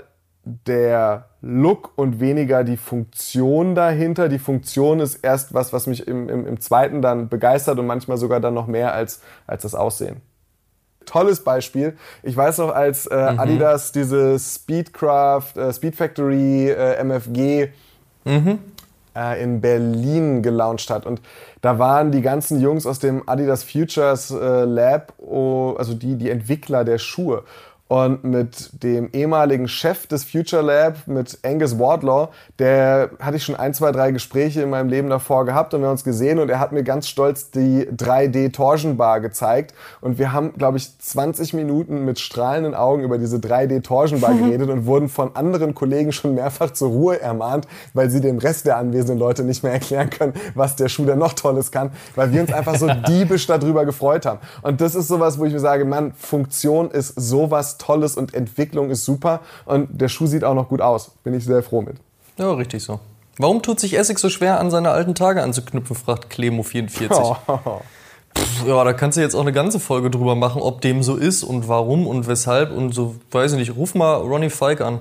der Look und weniger die Funktion dahinter. Die Funktion ist erst was, was mich im, im, im zweiten dann begeistert und manchmal sogar dann noch mehr als, als das Aussehen. Tolles Beispiel. Ich weiß noch, als äh, mhm. Adidas diese Speedcraft, äh, Speed Factory äh, M F G mhm. äh, in Berlin gelauncht hat. Und da waren die ganzen Jungs aus dem Adidas Futures äh, Lab, oh, also die, die Entwickler der Schuhe. Und mit dem ehemaligen Chef des Future Lab, mit Angus Wardlaw, der hatte ich schon ein, zwei, drei Gespräche in meinem Leben davor gehabt, und wir haben uns gesehen, und er hat mir ganz stolz die drei D Torsion Bar gezeigt, und wir haben, glaube ich, zwanzig Minuten mit strahlenden Augen über diese drei D Torsion Bar geredet und wurden von anderen Kollegen schon mehrfach zur Ruhe ermahnt, weil sie dem Rest der anwesenden Leute nicht mehr erklären können, was der Schuh denn noch Tolles kann, weil wir uns einfach so diebisch darüber gefreut haben. Und das ist sowas, wo ich mir sage, Mann, Funktion ist sowas Tolles und Entwicklung ist super, und der Schuh sieht auch noch gut aus. Bin ich sehr froh mit. Ja, richtig so. Warum tut sich Essex so schwer, an seine alten Tage anzuknüpfen, fragt Clemo vierundvierzig. Oh. Pff, ja, da kannst du jetzt auch eine ganze Folge drüber machen, ob dem so ist und warum und weshalb und so, weiß ich nicht. Ruf mal Ronnie Fike an.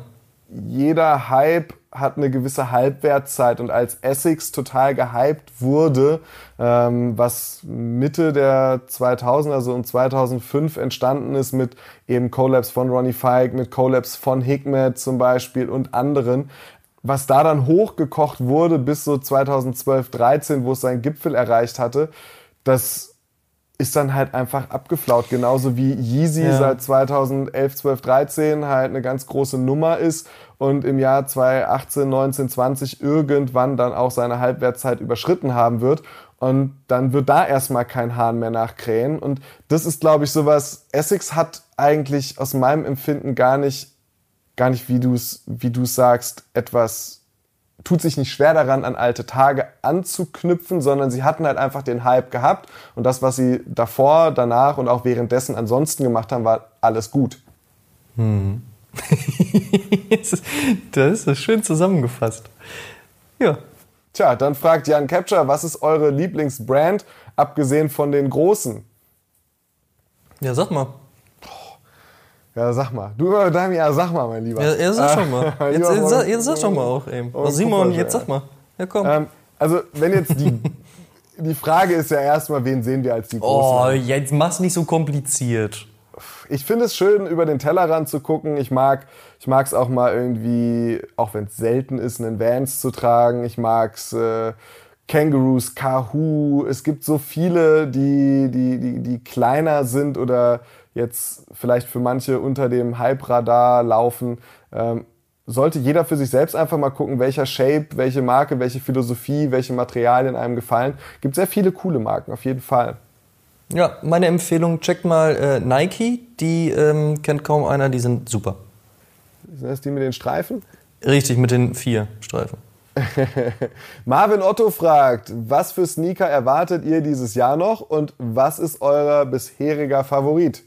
Jeder Hype hat eine gewisse Halbwertszeit, und als Essex total gehypt wurde, ähm, was Mitte der zweitausender, also um zweitausendfünf entstanden ist mit eben Collabs von Ronnie Fike, mit Collabs von Hikmet zum Beispiel und anderen, was da dann hochgekocht wurde bis so zweitausendzwölf, dreizehn, wo es seinen Gipfel erreicht hatte, das ist dann halt einfach abgeflaut. Genauso wie Yeezy ja. seit zweitausendelf, zwölf, dreizehn halt eine ganz große Nummer ist und im Jahr zweitausendachtzehn, neunzehn, zwanzig irgendwann dann auch seine Halbwertszeit überschritten haben wird. Und dann wird da erstmal kein Hahn mehr nachkrähen. Und das ist, glaube ich, sowas, Essex hat eigentlich aus meinem Empfinden gar nicht, gar nicht, wie du es wie du es sagst, etwas, tut sich nicht schwer daran, an alte Tage anzuknüpfen, sondern sie hatten halt einfach den Hype gehabt und das, was sie davor, danach und auch währenddessen ansonsten gemacht haben, war alles gut. Hm. Das ist schön zusammengefasst. Ja. Tja, dann fragt Jan Capture, was ist eure Lieblingsbrand, abgesehen von den großen? Ja, sag mal. Ja, sag mal. Du, Damian, ja, sag mal, mein Lieber. Ja, ja sag schon mal. Jetzt, jetzt, sag, jetzt sag schon mal auch eben. Oh, Simon, jetzt sag mal. Ja, komm. Ähm, also, wenn jetzt die... Die Frage ist ja erstmal, wen sehen wir als die Großen? Oh, jetzt mach's nicht so kompliziert. Ich finde es schön, über den Tellerrand zu gucken. Ich mag ich mag's auch mal irgendwie, auch wenn es selten ist, einen Vans zu tragen. Ich mag's äh, Kangaroos, Kahoo. Es gibt so viele, die, die, die, die kleiner sind oder jetzt vielleicht für manche unter dem Hype-Radar laufen. Ähm, sollte jeder für sich selbst einfach mal gucken, welcher Shape, welche Marke, welche Philosophie, welche Materialien einem gefallen. Gibt sehr viele coole Marken, auf jeden Fall. Ja, meine Empfehlung, checkt mal äh, Nike, die ähm, kennt kaum einer, die sind super. Sind das die mit den Streifen? Richtig, mit den vier Streifen. Marvin Otto fragt, was für Sneaker erwartet ihr dieses Jahr noch und was ist euer bisheriger Favorit?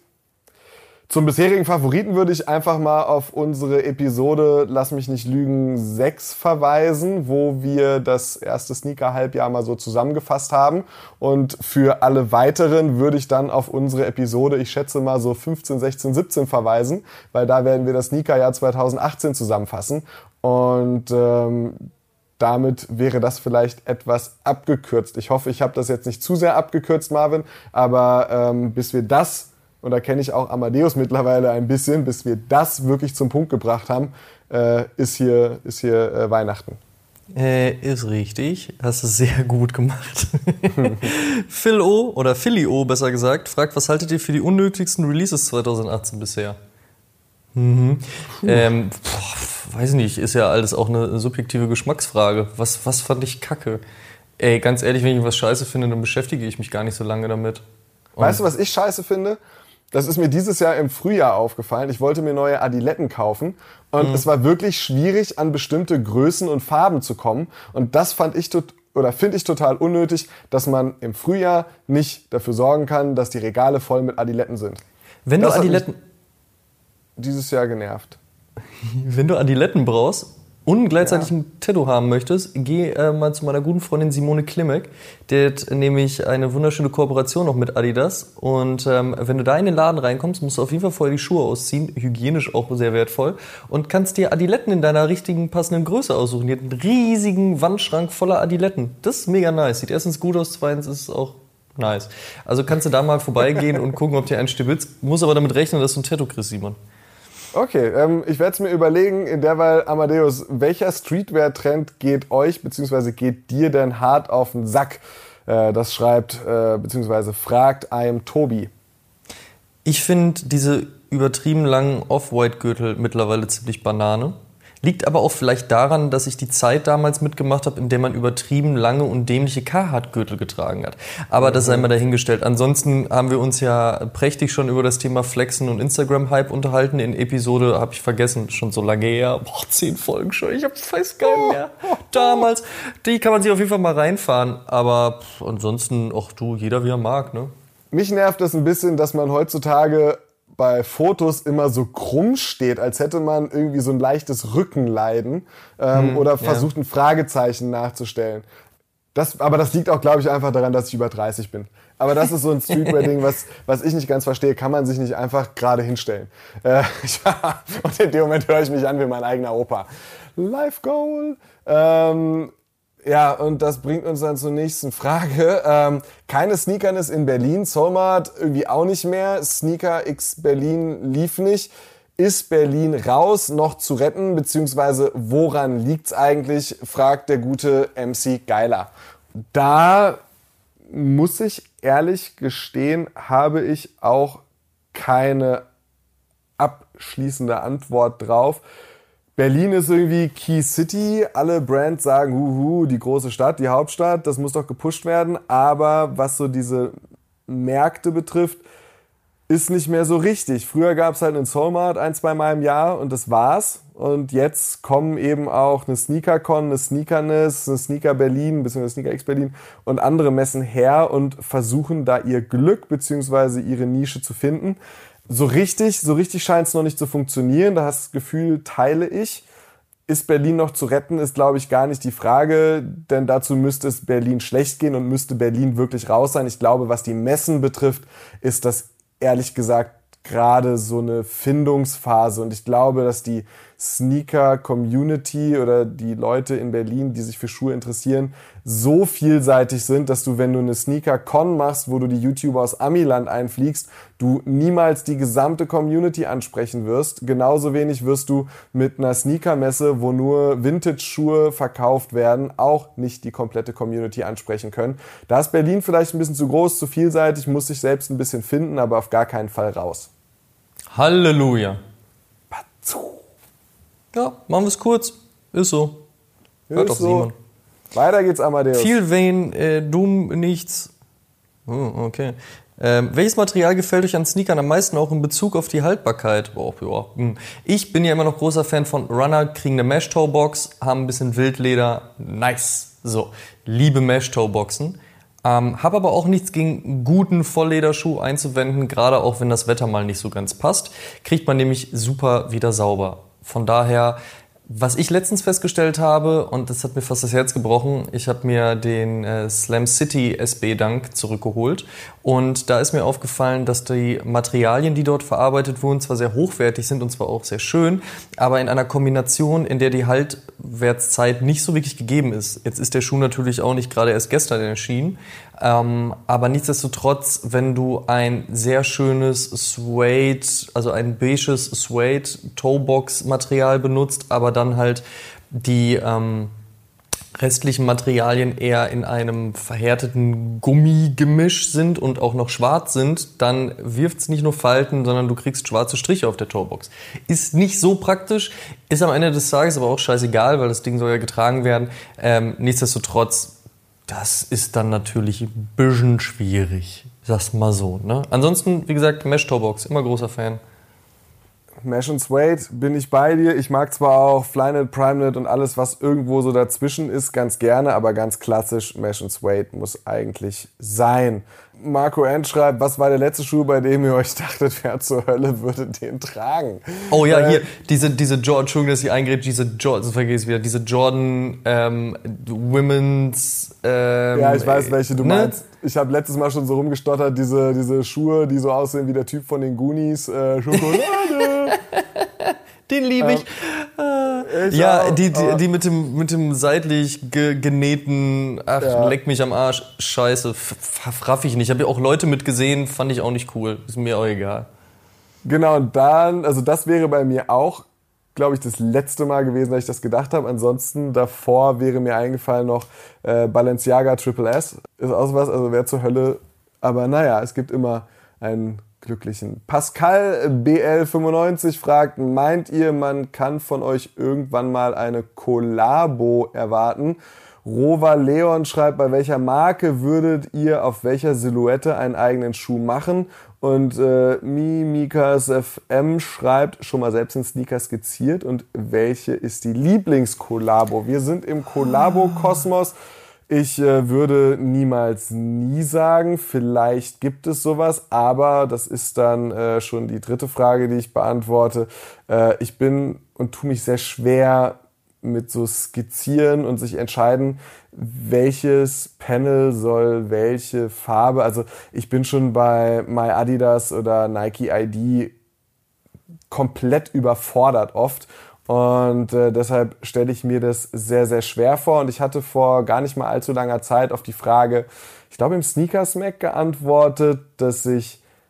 Zum bisherigen Favoriten würde ich einfach mal auf unsere Episode Lass mich nicht lügen sechs verweisen, wo wir das erste Sneaker-Halbjahr mal so zusammengefasst haben. Und für alle weiteren würde ich dann auf unsere Episode, ich schätze mal so fünfzehn, sechzehn, siebzehn verweisen, weil da werden wir das Sneaker-Jahr zweitausendachtzehn zusammenfassen. Und ähm, damit wäre das vielleicht etwas abgekürzt. Ich hoffe, ich habe das jetzt nicht zu sehr abgekürzt, Marvin, aber ähm, bis wir das... Und da kenne ich auch Amadeus mittlerweile ein bisschen, bis wir das wirklich zum Punkt gebracht haben, äh, ist hier, ist hier äh, Weihnachten. Äh, ist richtig. Hast du sehr gut gemacht. Phil O. oder Philly O. besser gesagt, fragt, was haltet ihr für die unnötigsten Releases zweitausendachtzehn bisher? Mhm. Ähm, boah, weiß nicht, ist ja alles auch eine subjektive Geschmacksfrage. Was, was fand ich kacke? Ey, ganz ehrlich, wenn ich was scheiße finde, dann beschäftige ich mich gar nicht so lange damit. Und weißt du, was ich scheiße finde? Das ist mir dieses Jahr im Frühjahr aufgefallen. Ich wollte mir neue Adiletten kaufen und mhm. es war wirklich schwierig, an bestimmte Größen und Farben zu kommen. Und das fand ich tot, oder finde ich total unnötig, dass man im Frühjahr nicht dafür sorgen kann, dass die Regale voll mit Adiletten sind. Wenn das du Adiletten dieses Jahr genervt. Wenn du Adiletten brauchst und gleichzeitig ja. ein Tattoo haben möchtest, geh äh, mal zu meiner guten Freundin Simone Klimek. Die hat nämlich eine wunderschöne Kooperation noch mit Adidas. Und ähm, wenn du da in den Laden reinkommst, musst du auf jeden Fall vorher die Schuhe ausziehen. Hygienisch auch sehr wertvoll. Und kannst dir Adiletten in deiner richtigen, passenden Größe aussuchen. Die hat einen riesigen Wandschrank voller Adiletten. Das ist mega nice. Sieht erstens gut aus, zweitens ist es auch nice. Also kannst du da mal vorbeigehen und gucken, ob dir ein stibitzt. Muss aber damit rechnen, dass du ein Tattoo kriegst, Simon. Okay, ähm, ich werde es mir überlegen, in derweil, Amadeus, welcher Streetwear-Trend geht euch bzw. geht dir denn hart auf den Sack? Äh, das schreibt äh, bzw. fragt einem Tobi. Ich finde diese übertrieben langen Off-White-Gürtel mittlerweile ziemlich Banane. Liegt aber auch vielleicht daran, dass ich die Zeit damals mitgemacht habe, in der man übertrieben lange und dämliche Carhartt-Gürtel getragen hat. Aber das sei mal dahingestellt. Ansonsten haben wir uns ja prächtig schon über das Thema Flexen und Instagram-Hype unterhalten. In Episode, habe ich vergessen, schon so lange her, boah, zehn Folgen schon, ich weiß gar nicht mehr. Damals, die kann man sich auf jeden Fall mal reinfahren. Aber pff, ansonsten, auch du, jeder wie er mag, ne? Mich nervt es ein bisschen, dass man heutzutage bei Fotos immer so krumm steht, als hätte man irgendwie so ein leichtes Rückenleiden ähm, hm, oder versucht, ja. ein Fragezeichen nachzustellen. Das, aber das liegt auch, glaube ich, einfach daran, dass ich über dreißig bin. Aber das ist so ein Streetwear-Ding, was, was ich nicht ganz verstehe. Kann man sich nicht einfach gerade hinstellen. Äh, ja, und in dem Moment höre ich mich an wie mein eigener Opa. Life Goal. Ähm, Ja, und das bringt uns dann zur nächsten Frage. Ähm, keine Sneakernis in Berlin, Soulmart irgendwie auch nicht mehr. Sneaker X Berlin lief nicht. Ist Berlin raus, noch zu retten, beziehungsweise woran liegt's eigentlich, fragt der gute M C Geiler. Da muss ich ehrlich gestehen, habe ich auch keine abschließende Antwort drauf. Berlin ist irgendwie Key City, alle Brands sagen, huhu, die große Stadt, die Hauptstadt, das muss doch gepusht werden, aber was so diese Märkte betrifft, ist nicht mehr so richtig. Früher gab es halt einen Soulmart ein, zwei Mal im Jahr und das war's. Und jetzt kommen eben auch eine SneakerCon, eine Sneakerness, eine Sneaker Berlin, beziehungsweise Sneaker X Berlin und andere Messen her und versuchen da ihr Glück beziehungsweise ihre Nische zu finden. So richtig, so richtig scheint es noch nicht zu funktionieren. Da hast du das Gefühl, teile ich. Ist Berlin noch zu retten, ist, glaube ich, gar nicht die Frage, denn dazu müsste es Berlin schlecht gehen und müsste Berlin wirklich raus sein. Ich glaube, was die Messen betrifft, ist das ehrlich gesagt gerade so eine Findungsphase und ich glaube, dass die Sneaker-Community oder die Leute in Berlin, die sich für Schuhe interessieren, so vielseitig sind, dass du, wenn du eine Sneaker-Con machst, wo du die YouTuber aus Amiland einfliegst, du niemals die gesamte Community ansprechen wirst. Genauso wenig wirst du mit einer Sneaker-Messe, wo nur Vintage-Schuhe verkauft werden, auch nicht die komplette Community ansprechen können. Da ist Berlin vielleicht ein bisschen zu groß, zu vielseitig, muss sich selbst ein bisschen finden, aber auf gar keinen Fall raus. Halleluja. Ja, machen wir es kurz. Ist so. Hört Ist auf so. Simon. Weiter geht's, Amadeus. Viel Vain, äh, dumm, nichts. Oh, okay. Ähm, welches Material gefällt euch an Sneakern am meisten, auch in Bezug auf die Haltbarkeit? Oh, ja. hm. Ich bin ja immer noch großer Fan von Runner, kriegen eine Mesh-Toe-Box, haben ein bisschen Wildleder. Nice. So, liebe Mesh-Toe-Boxen. Ähm, hab aber auch nichts gegen guten Volllederschuh einzuwenden, gerade auch wenn das Wetter mal nicht so ganz passt. Kriegt man nämlich super wieder sauber. Von daher, was ich letztens festgestellt habe, und das hat mir fast das Herz gebrochen, ich habe mir den äh, Slam City S B Dunk zurückgeholt und da ist mir aufgefallen, dass die Materialien, die dort verarbeitet wurden, zwar sehr hochwertig sind und zwar auch sehr schön, aber in einer Kombination, in der die Haltwertszeit nicht so wirklich gegeben ist. Jetzt ist der Schuh natürlich auch nicht gerade erst gestern erschienen, ähm, aber nichtsdestotrotz, wenn du ein sehr schönes Suede, also ein beiges Suede Toebox Material benutzt, aber dann halt die ähm, restlichen Materialien eher in einem verhärteten Gummigemisch sind und auch noch schwarz sind, dann wirft's nicht nur Falten, sondern du kriegst schwarze Striche auf der Toebox. Ist nicht so praktisch, ist am Ende des Tages aber auch scheißegal, weil das Ding soll ja getragen werden. Ähm, nichtsdestotrotz, das ist dann natürlich ein bisschen schwierig. Sag's mal so, ne? Ansonsten, wie gesagt, Mesh-Toebox, immer großer Fan. Mesh und Suede bin ich bei dir. Ich mag zwar auch Flyknit, Primeknit und alles, was irgendwo so dazwischen ist, ganz gerne, aber ganz klassisch Mesh und Suede muss eigentlich sein. Marco N. schreibt, was war der letzte Schuh, bei dem ihr euch dachtet, wer zur Hölle würde den tragen? Oh ja, äh, hier, diese, diese Jordan, Entschuldigung, dass ich eingrätsche, diese Jordan, das vergesse ich wieder, diese Jordan ähm, Women's ähm, Ja, ich weiß, welche du ne? meinst. Ich habe letztes Mal schon so rumgestottert, diese, diese Schuhe, die so aussehen wie der Typ von den Goonies. Äh, Schokolade. Den liebe ich. Ähm, ich ja, auch, die, die, die mit dem, mit dem seitlich ge, genähten, ach, Ja. leck mich am Arsch, scheiße, f- raff ich nicht. Habe ich auch Leute mitgesehen, fand ich auch nicht cool. Ist mir auch egal. Genau, und dann, also das wäre bei mir auch, glaube ich, das letzte Mal gewesen, dass ich das gedacht habe. Ansonsten davor wäre mir eingefallen noch äh, Balenciaga Triple S. Ist auch was, also wer zur Hölle. Aber naja, es gibt immer einen glücklichen. Pascal B L fünfundneunzig fragt, meint ihr, man kann von euch irgendwann mal eine Kollabo erwarten? Rova Leon schreibt, bei welcher Marke würdet ihr auf welcher Silhouette einen eigenen Schuh machen? Und äh, Mimikas F M schreibt, schon mal selbst in Sneaker skizziert und welche ist die Lieblingskollabo? Wir sind im Kollabo-Kosmos. Ich äh, würde niemals nie sagen, vielleicht gibt es sowas, aber das ist dann äh, schon die dritte Frage, die ich beantworte. Äh, ich bin und tue mich sehr schwer mit so Skizzieren und sich entscheiden, welches Panel soll welche Farbe. Also ich bin schon bei My Adidas oder Nike I D komplett überfordert oft. Und äh, deshalb stelle ich mir das sehr, sehr schwer vor. Und ich hatte vor gar nicht mal allzu langer Zeit auf die Frage, ich glaube im Sneakers Mac geantwortet, dass ich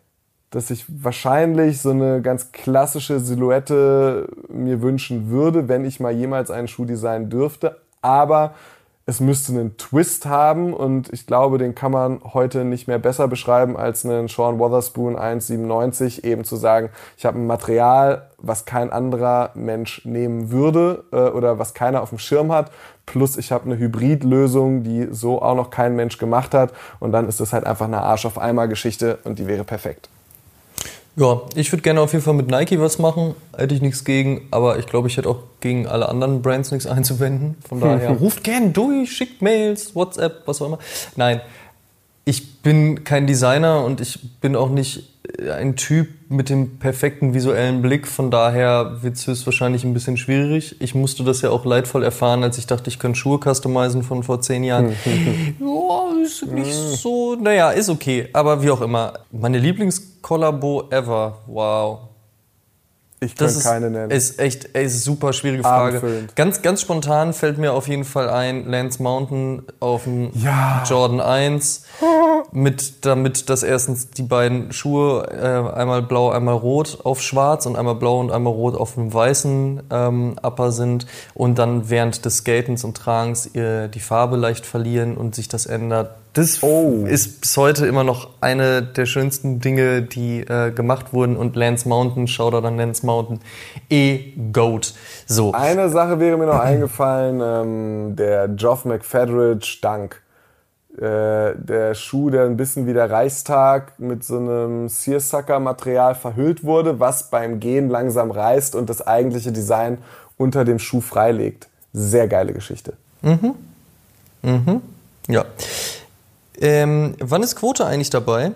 dass ich wahrscheinlich so eine ganz klassische Silhouette mir wünschen würde, wenn ich mal jemals einen Schuh designen dürfte. Aber es müsste einen Twist haben und ich glaube, den kann man heute nicht mehr besser beschreiben als einen Sean Wotherspoon eins siebenundneunzig. Eben zu sagen, ich habe ein Material, was kein anderer Mensch nehmen würde äh, oder was keiner auf dem Schirm hat. Plus ich habe eine Hybridlösung, die so auch noch kein Mensch gemacht hat. Und dann ist das halt einfach eine Arsch-auf-Eimer-Geschichte und die wäre perfekt. Ja, ich würde gerne auf jeden Fall mit Nike was machen, hätte ich nichts gegen, aber ich glaube, ich hätte auch gegen alle anderen Brands nichts einzuwenden. Von daher, ruft gern durch, schickt Mails, WhatsApp, was auch immer. Nein, ich bin kein Designer und ich bin auch nicht ein Typ mit dem perfekten visuellen Blick, von daher wird es höchstwahrscheinlich ein bisschen schwierig. Ich musste das ja auch leidvoll erfahren, als ich dachte, ich könnte Schuhe customizen von vor zehn Jahren. Ja, ist nicht so, naja, ist okay, aber wie auch immer. Meine Lieblingskollabo ever, wow. Ich könnte keine nennen. Das ist echt eine super schwierige Frage. Ganz, ganz spontan fällt mir auf jeden Fall ein, Lance Mountain auf dem ja. Jordan eins. Mit, damit das erstens die beiden Schuhe, äh, einmal blau, einmal rot auf schwarz und einmal blau und einmal rot auf dem weißen ähm, Upper sind und dann während des Skatens und Tragens äh, die Farbe leicht verlieren und sich das ändert. Das oh. ist bis heute immer noch eine der schönsten Dinge, die äh, gemacht wurden. Und Lance Mountain, Shoutout an Lance Mountain, E-Goat. So. Eine Sache wäre mir noch eingefallen, ähm, der Geoff McFedridge Dunk. Äh, der Schuh, der ein bisschen wie der Reichstag mit so einem Seersucker-Material verhüllt wurde, was beim Gehen langsam reißt und das eigentliche Design unter dem Schuh freilegt. Sehr geile Geschichte. Mhm. Mhm. Ja. Ähm, wann ist Quote eigentlich dabei?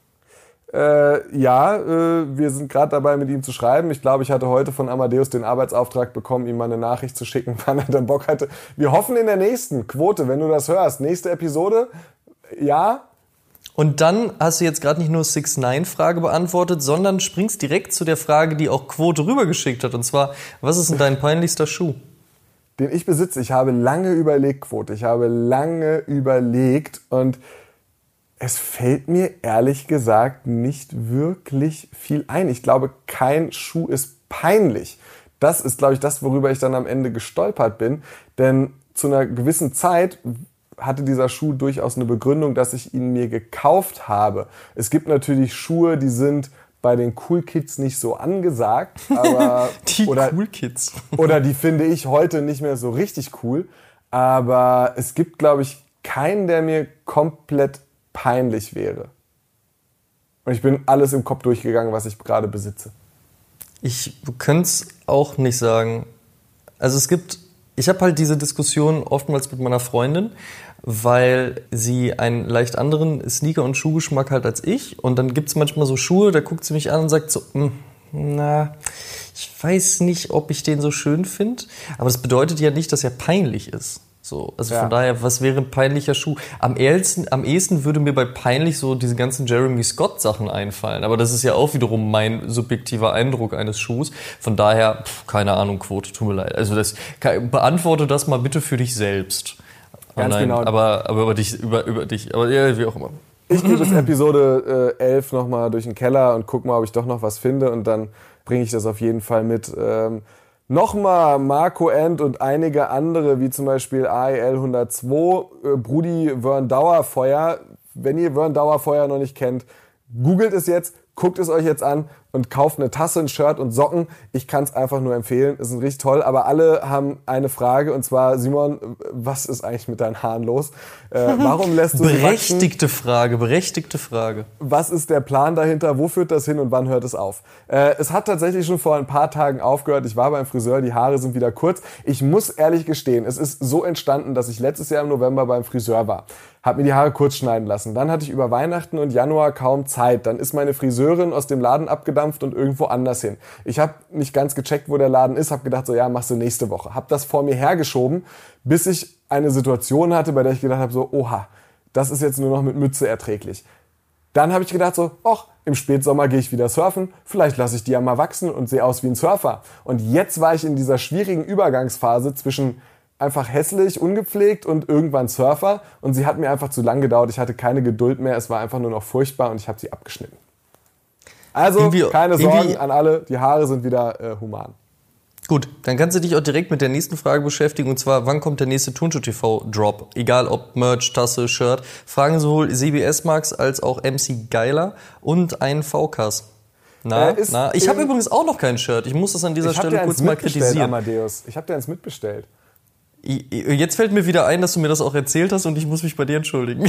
Äh, ja, äh, wir sind gerade dabei, mit ihm zu schreiben. Ich glaube, ich hatte heute von Amadeus den Arbeitsauftrag bekommen, ihm mal eine Nachricht zu schicken, wann er dann Bock hatte. Wir hoffen in der nächsten Quote, wenn du das hörst. Nächste Episode, ja. Und dann hast du jetzt gerade nicht nur six nine Frage beantwortet, sondern springst direkt zu der Frage, die auch Quote rübergeschickt hat. Und zwar, was ist denn dein peinlichster Schuh? Den ich besitze. Ich habe lange überlegt, Quote. Ich habe lange überlegt und es fällt mir ehrlich gesagt nicht wirklich viel ein. Ich glaube, kein Schuh ist peinlich. Das ist, glaube ich, das, worüber ich dann am Ende gestolpert bin. Denn zu einer gewissen Zeit hatte dieser Schuh durchaus eine Begründung, dass ich ihn mir gekauft habe. Es gibt natürlich Schuhe, die sind bei den Cool Kids nicht so angesagt. Aber, die oder, Cool Kids. Oder die finde ich heute nicht mehr so richtig cool. Aber es gibt, glaube ich, keinen, der mir komplett peinlich wäre. Und ich bin alles im Kopf durchgegangen, was ich gerade besitze. Ich könnte es auch nicht sagen. Also es gibt, ich habe halt diese Diskussion oftmals mit meiner Freundin, weil sie einen leicht anderen Sneaker- und Schuhgeschmack hat als ich. Und dann gibt es manchmal so Schuhe, da guckt sie mich an und sagt so, na, ich weiß nicht, ob ich den so schön finde. Aber das bedeutet ja nicht, dass er peinlich ist. So, also ja. Von daher, was wäre ein peinlicher Schuh? Am ehesten, am ehesten würde mir bei peinlich so diese ganzen Jeremy Scott Sachen einfallen. Aber das ist ja auch wiederum mein subjektiver Eindruck eines Schuhs. Von daher, pff, keine Ahnung, Quote, tut mir leid. Also das, beantworte das mal bitte für dich selbst. Ganz Nein, genau. Aber, aber über dich, über, über dich, aber ja, wie auch immer. Ich gehe bis Episode äh, elf nochmal durch den Keller und guck mal, ob ich doch noch was finde und dann bringe ich das auf jeden Fall mit. Ähm, Nochmal Marco End und einige andere, wie zum Beispiel A E L hundertzwei, äh, Brudi Vern Dauerfeuer. Wenn ihr Vern Dauerfeuer noch nicht kennt, googelt es jetzt, guckt es euch jetzt an und kauft eine Tasse, ein Shirt und Socken. Ich kann es einfach nur empfehlen, es ist richtig toll. Aber alle haben eine Frage und zwar, Simon, was ist eigentlich mit deinen Haaren los? Äh, warum lässt du sie Berechtigte wachsen? Frage, berechtigte Frage. Was ist der Plan dahinter? Wo führt das hin und wann hört es auf? Äh, es hat tatsächlich schon vor ein paar Tagen aufgehört. Ich war beim Friseur, die Haare sind wieder kurz. Ich muss ehrlich gestehen, es ist so entstanden, dass ich letztes Jahr im November beim Friseur war. Hab mir die Haare kurz schneiden lassen. Dann hatte ich über Weihnachten und Januar kaum Zeit. Dann ist meine Friseurin aus dem Laden abgedampft und irgendwo anders hin. Ich habe nicht ganz gecheckt, wo der Laden ist. Hab gedacht, so ja, machst du nächste Woche. Hab das vor mir hergeschoben, bis ich eine Situation hatte, bei der ich gedacht habe, so oha, das ist jetzt nur noch mit Mütze erträglich. Dann habe ich gedacht so, ach, im Spätsommer gehe ich wieder surfen. Vielleicht lasse ich die ja mal wachsen und sehe aus wie ein Surfer. Und jetzt war ich in dieser schwierigen Übergangsphase zwischen einfach hässlich, ungepflegt und irgendwann Surfer. Und sie hat mir einfach zu lang gedauert. Ich hatte keine Geduld mehr. Es war einfach nur noch furchtbar und ich habe sie abgeschnitten. Also, Irgendwie- keine Sorgen irgendwie- an alle, die Haare sind wieder äh, human. Gut, dann kannst du dich auch direkt mit der nächsten Frage beschäftigen, und zwar, wann kommt der nächste Turnschuh T V-Drop? Egal ob Merch, Tasse, Shirt. Fragen sowohl C B S Max als auch M C Geiler und ein V K S. Na, Äh, ist na. Ich habe im- übrigens auch noch kein Shirt. Ich muss das an dieser Ich hab Stelle dir kurz eins mal mitbestellt, kritisieren. Amadeus. Ich habe dir eins mitbestellt. I- i- Jetzt fällt mir wieder ein, dass du mir das auch erzählt hast und ich muss mich bei dir entschuldigen.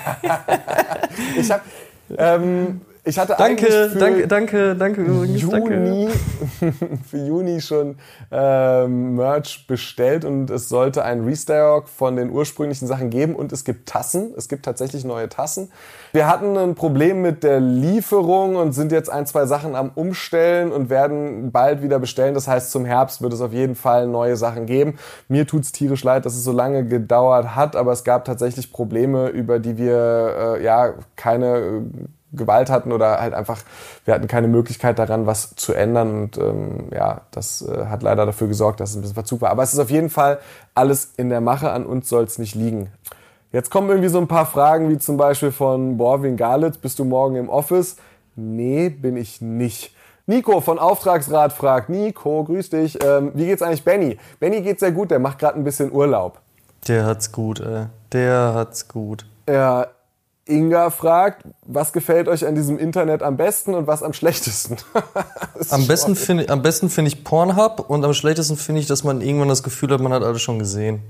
Ich hab, ähm, ich hatte Danke, eigentlich für danke, danke, danke übrigens. Danke. Juni, für Juni schon ähm, Merch bestellt und es sollte ein Restock von den ursprünglichen Sachen geben und es gibt Tassen. Es gibt tatsächlich neue Tassen. Wir hatten ein Problem mit der Lieferung und sind jetzt ein, zwei Sachen am Umstellen und werden bald wieder bestellen. Das heißt, zum Herbst wird es auf jeden Fall neue Sachen geben. Mir tut's tierisch leid, dass es so lange gedauert hat, aber es gab tatsächlich Probleme, über die wir äh, ja keine äh, Gewalt hatten oder halt einfach, wir hatten keine Möglichkeit daran, was zu ändern und ähm, ja, das äh, hat leider dafür gesorgt, dass es ein bisschen Verzug war. Aber es ist auf jeden Fall alles in der Mache, an uns soll es nicht liegen. Jetzt kommen irgendwie so ein paar Fragen, wie zum Beispiel von Borwin Galitz, bist du morgen im Office? Nee, bin ich nicht. Nico von Auftragsrat fragt, Nico, grüß dich, ähm, wie geht's eigentlich Benny? Benny geht's sehr gut, der macht gerade ein bisschen Urlaub. Der hat's gut, ey. Der hat's gut. Ja, Inga fragt, was gefällt euch an diesem Internet am besten und was am schlechtesten? Am besten finde ich, am besten finde ich Pornhub und am schlechtesten finde ich, dass man irgendwann das Gefühl hat, man hat alles schon gesehen.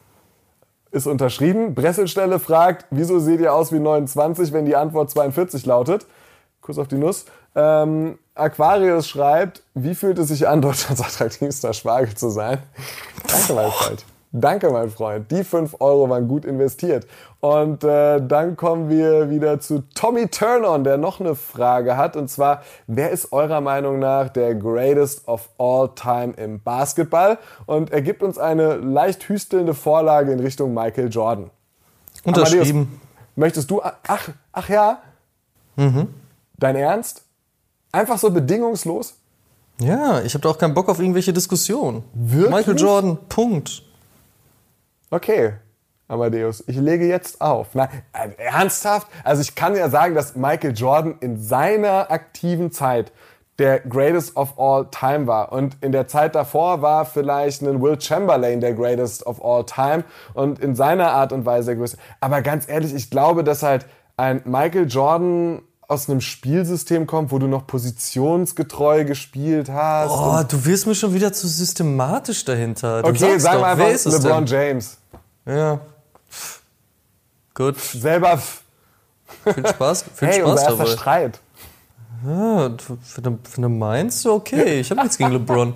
Ist unterschrieben. Bresselstelle fragt, wieso seht ihr aus wie neunundzwanzig, wenn die Antwort zweiundvierzig lautet? Kuss auf die Nuss. Ähm, Aquarius schreibt, wie fühlt es sich an, Deutschlands attraktivster Schwager zu sein? Danke, mein Freund. Danke, mein Freund. Die fünf Euro waren gut investiert. Und äh, dann kommen wir wieder zu Tommy Turn-On, der noch eine Frage hat. Und zwar, wer ist eurer Meinung nach der greatest of all time im Basketball? Und er gibt uns eine leicht hüstelnde Vorlage in Richtung Michael Jordan. Unterschrieben. Amadeus, möchtest du... Ach, ach ja? Mhm. Dein Ernst? Einfach so bedingungslos? Ja, ich habe da auch keinen Bock auf irgendwelche Diskussionen. Wirklich? Michael Jordan, Punkt. Okay, Amadeus, ich lege jetzt auf. Nein, äh, ernsthaft? Also ich kann ja sagen, dass Michael Jordan in seiner aktiven Zeit der greatest of all time war. Und in der Zeit davor war vielleicht ein Will Chamberlain der greatest of all time und in seiner Art und Weise der größte. Aber ganz ehrlich, ich glaube, dass halt ein Michael Jordan aus einem Spielsystem kommt, wo du noch positionsgetreu gespielt hast. Oh, du wirst mir schon wieder zu systematisch dahinter. Dann Okay, sag's sagen doch, wir einfach wer ist es LeBron denn? James. Ja. Gut, Selber. viel Spaß, viel Hey, Spaß unser erster dabei. Streit. Ja, wenn du, wenn du meinst, okay, ich habe nichts gegen LeBron.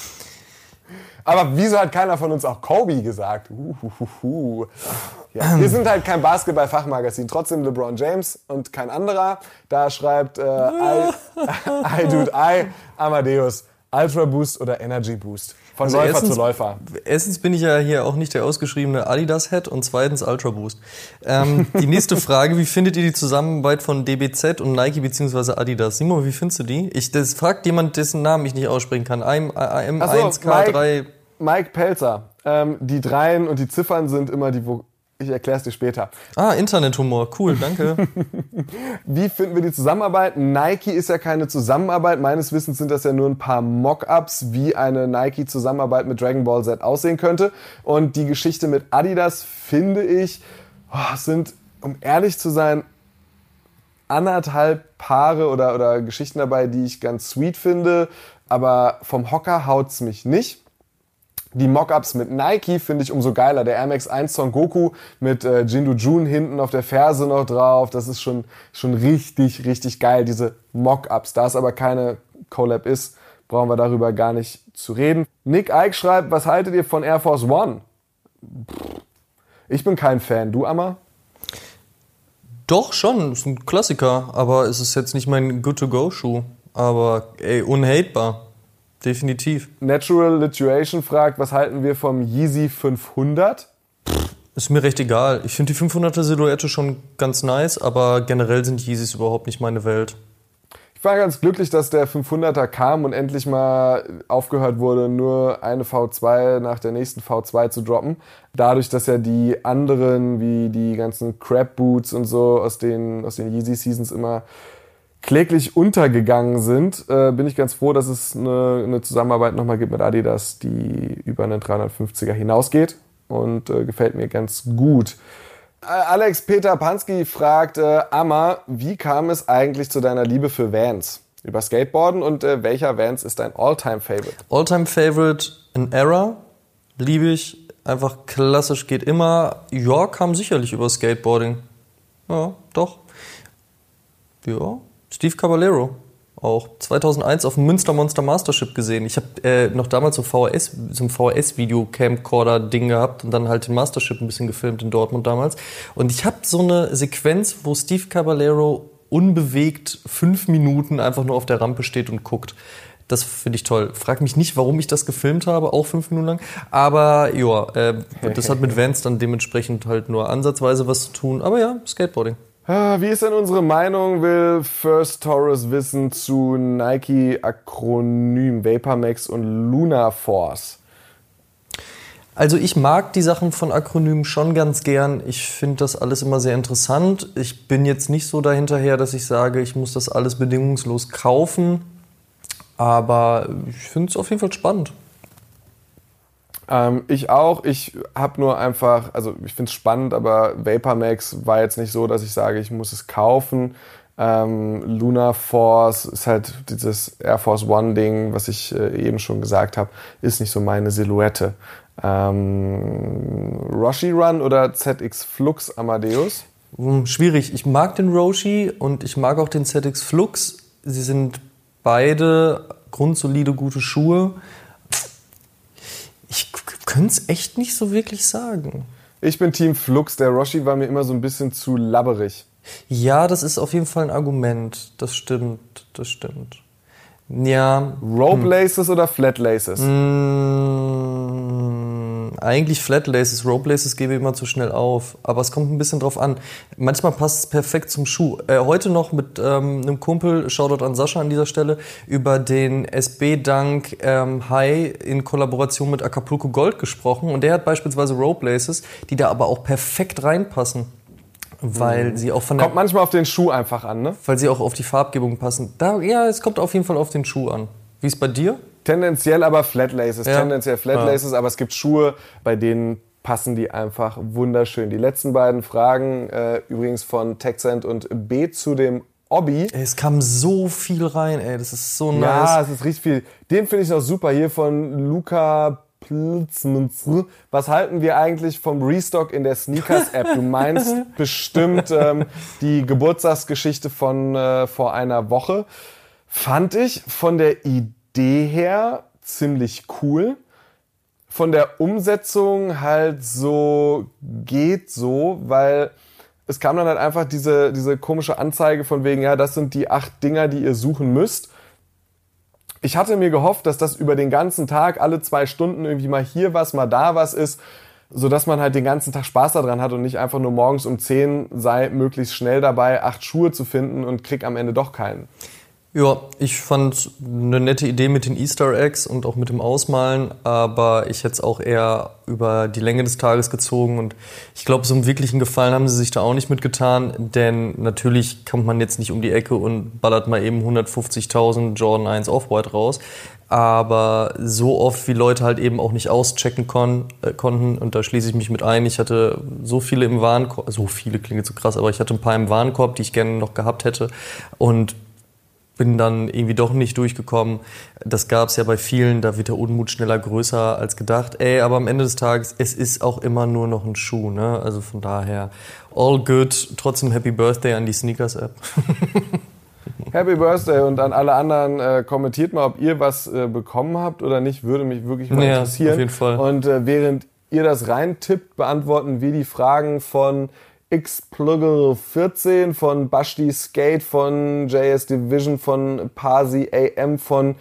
Aber wieso hat keiner von uns auch Kobe gesagt? Uhuhuhu. Ja, wir sind halt kein Basketball-Fachmagazin. Trotzdem LeBron James und kein anderer. Da schreibt äh, I, I Dude I, Amadeus, Ultra Boost oder Energy Boost. Von Also Läufer erstens- zu Läufer. Erstens bin ich ja hier auch nicht der ausgeschriebene Adidas-Head und zweitens Ultra Boost. Ähm, die nächste Frage, wie findet ihr die Zusammenarbeit von D B Z und Nike bzw. Adidas? Simon, wie findest du die? Ich, das fragt jemand, dessen Namen ich nicht aussprechen kann. M eins K drei. Mike, Mike Pelzer. Ähm, die Dreien und die Ziffern sind immer die... Wo ich erkläre es dir später. Ah, Internethumor. Cool, danke. Wie finden wir die Zusammenarbeit? Nike ist ja keine Zusammenarbeit. Meines Wissens sind das ja nur ein paar Mock-ups, wie eine Nike-Zusammenarbeit mit Dragon Ball Z aussehen könnte. Und die Geschichte mit Adidas, finde ich, oh, sind, um ehrlich zu sein, anderthalb Paare oder, oder Geschichten dabei, die ich ganz sweet finde. Aber vom Hocker haut's mich nicht. Die Mockups mit Nike finde ich umso geiler. Der Air Max eins Son Goku mit äh, Jindu Jun hinten auf der Ferse noch drauf. Das ist schon, schon richtig, richtig geil, diese Mockups. Da es aber keine Collab ist, brauchen wir darüber gar nicht zu reden. Nick Ike schreibt, was haltet ihr von Air Force One? Ich bin kein Fan. Du, Amma? Doch, schon, ist ein Klassiker, aber es ist jetzt nicht mein Good-to-Go-Schuh. Aber ey, unhatebar. Definitiv. Natural Lituation fragt, was halten wir vom Yeezy fünfhundert? Ist mir recht egal. Ich finde die fünfhunderter Silhouette schon ganz nice, aber generell sind Yeezys überhaupt nicht meine Welt. Ich war ganz glücklich, dass der fünfhunderter kam und endlich mal aufgehört wurde, nur eine V zwei nach der nächsten V zwei zu droppen. Dadurch, dass ja die anderen, wie die ganzen Crab Boots und so aus den, aus den Yeezy Seasons immer kläglich untergegangen sind, äh, bin ich ganz froh, dass es eine, eine Zusammenarbeit nochmal gibt mit Adidas, die über einen dreihundertfünfziger hinausgeht und äh, gefällt mir ganz gut. Alex Peter Pansky fragt, äh, Amma, wie kam es eigentlich zu deiner Liebe für Vans? Über Skateboarden und äh, welcher Vans ist dein All-Time-Favorite? All-Time-Favorite, ein Era, liebe ich, einfach klassisch, geht immer. Ja, kam sicherlich über Skateboarding. Ja, doch. Ja, Steve Caballero. Auch zweitausendeins auf dem Münster Monster Mastership gesehen. Ich habe äh, noch damals so, V H S, so ein V H S-Video-Camcorder-Ding gehabt und dann halt den Mastership ein bisschen gefilmt in Dortmund damals. Und ich habe so eine Sequenz, wo Steve Caballero unbewegt fünf Minuten einfach nur auf der Rampe steht und guckt. Das finde ich toll. Frag mich nicht, warum ich das gefilmt habe, auch fünf Minuten lang. Aber ja, äh, das hat mit Vans dann dementsprechend halt nur ansatzweise was zu tun. Aber ja, Skateboarding. Wie ist denn unsere Meinung, will First Taurus wissen zu Nike-Akronym VaporMax und Lunar Force? Also ich mag die Sachen von Akronymen schon ganz gern. Ich finde das alles immer sehr interessant. Ich bin jetzt nicht so dahinterher, dass ich sage, ich muss das alles bedingungslos kaufen. Aber ich finde es auf jeden Fall spannend. Ähm, ich auch. Ich habe nur einfach, also ich finde es spannend, aber VaporMax war jetzt nicht so, dass ich sage, ich muss es kaufen. Ähm, Lunar Force ist halt dieses Air Force One Ding, was ich äh, eben schon gesagt habe, ist nicht so meine Silhouette. Ähm, Roshi Run oder Z X Flux Amadeus? Hm, schwierig. Ich mag den Roshi und ich mag auch den Z X Flux. Sie sind beide grundsolide, gute Schuhe. Ich könnte es echt nicht so wirklich sagen. Ich bin Team Flux. Der Roshi war mir immer so ein bisschen zu labberig. Ja, das ist auf jeden Fall ein Argument. Das stimmt, das stimmt. Ja. Rope Laces hm. oder Flat Laces? Mmh, eigentlich Flat Laces. Rope Laces gebe ich immer zu schnell auf. Aber es kommt ein bisschen drauf an. Manchmal passt es perfekt zum Schuh. Äh, heute noch mit ähm, einem Kumpel, Shoutout an Sascha an dieser Stelle, über den S B Dunk ähm, High in Kollaboration mit Acapulco Gold gesprochen. Und der hat beispielsweise Rope Laces, die da aber auch perfekt reinpassen. Weil mhm. sie auch von der, kommt manchmal auf den Schuh einfach an, ne? Weil sie auch auf die Farbgebung passen. Da, ja, es kommt auf jeden Fall auf den Schuh an. Wie ist bei dir? Tendenziell aber Flat Laces. Ja. Tendenziell Flat ja. Laces, aber es gibt Schuhe, bei denen passen die einfach wunderschön. Die letzten beiden Fragen, äh, übrigens von Texent und B zu dem Obby. Es kam so viel rein, ey. Das ist so nice. Ja, es ist richtig viel. Den finde ich noch super. Hier von Luca. Was halten wir eigentlich vom Restock in der Sneakers-App? Du meinst bestimmt ähm, die Geburtstagsgeschichte von äh, vor einer Woche. Fand ich von der Idee her ziemlich cool. Von der Umsetzung halt so geht so, weil es kam dann halt einfach diese, diese komische Anzeige von wegen, ja, das sind die acht Dinger, die ihr suchen müsst. Ich hatte mir gehofft, dass das über den ganzen Tag, alle zwei Stunden irgendwie mal hier was, mal da was ist, sodass man halt den ganzen Tag Spaß daran hat und nicht einfach nur morgens um zehn sei möglichst schnell dabei, acht Schuhe zu finden und krieg am Ende doch keinen. Ja, ich fand eine nette Idee mit den Easter Eggs und auch mit dem Ausmalen, aber ich hätte es auch eher über die Länge des Tages gezogen und ich glaube, so einen wirklichen Gefallen haben sie sich da auch nicht mitgetan, denn natürlich kommt man jetzt nicht um die Ecke und ballert mal eben hundertfünfzigtausend Jordan eins Off-White raus, aber so oft wie Leute halt eben auch nicht auschecken kon- äh, konnten und da schließe ich mich mit ein. Ich hatte so viele im Warenkorb, so viele klingt jetzt so krass, aber ich hatte ein paar im Warenkorb, die ich gerne noch gehabt hätte und bin dann irgendwie doch nicht durchgekommen. Das gab es ja bei vielen, da wird der Unmut schneller größer als gedacht. Ey, aber am Ende des Tages, es ist auch immer nur noch ein Schuh, ne? Also von daher, all good. Trotzdem Happy Birthday an die Sneakers-App. Happy Birthday und an alle anderen, äh, kommentiert mal, ob ihr was äh, bekommen habt oder nicht, würde mich wirklich mal ja, interessieren. Auf jeden Fall. Und äh, während ihr das reintippt, beantworten wir die Fragen von X-Plugger vierzehn, von Bashti Skate, von J S Division, von Parsi A M, von,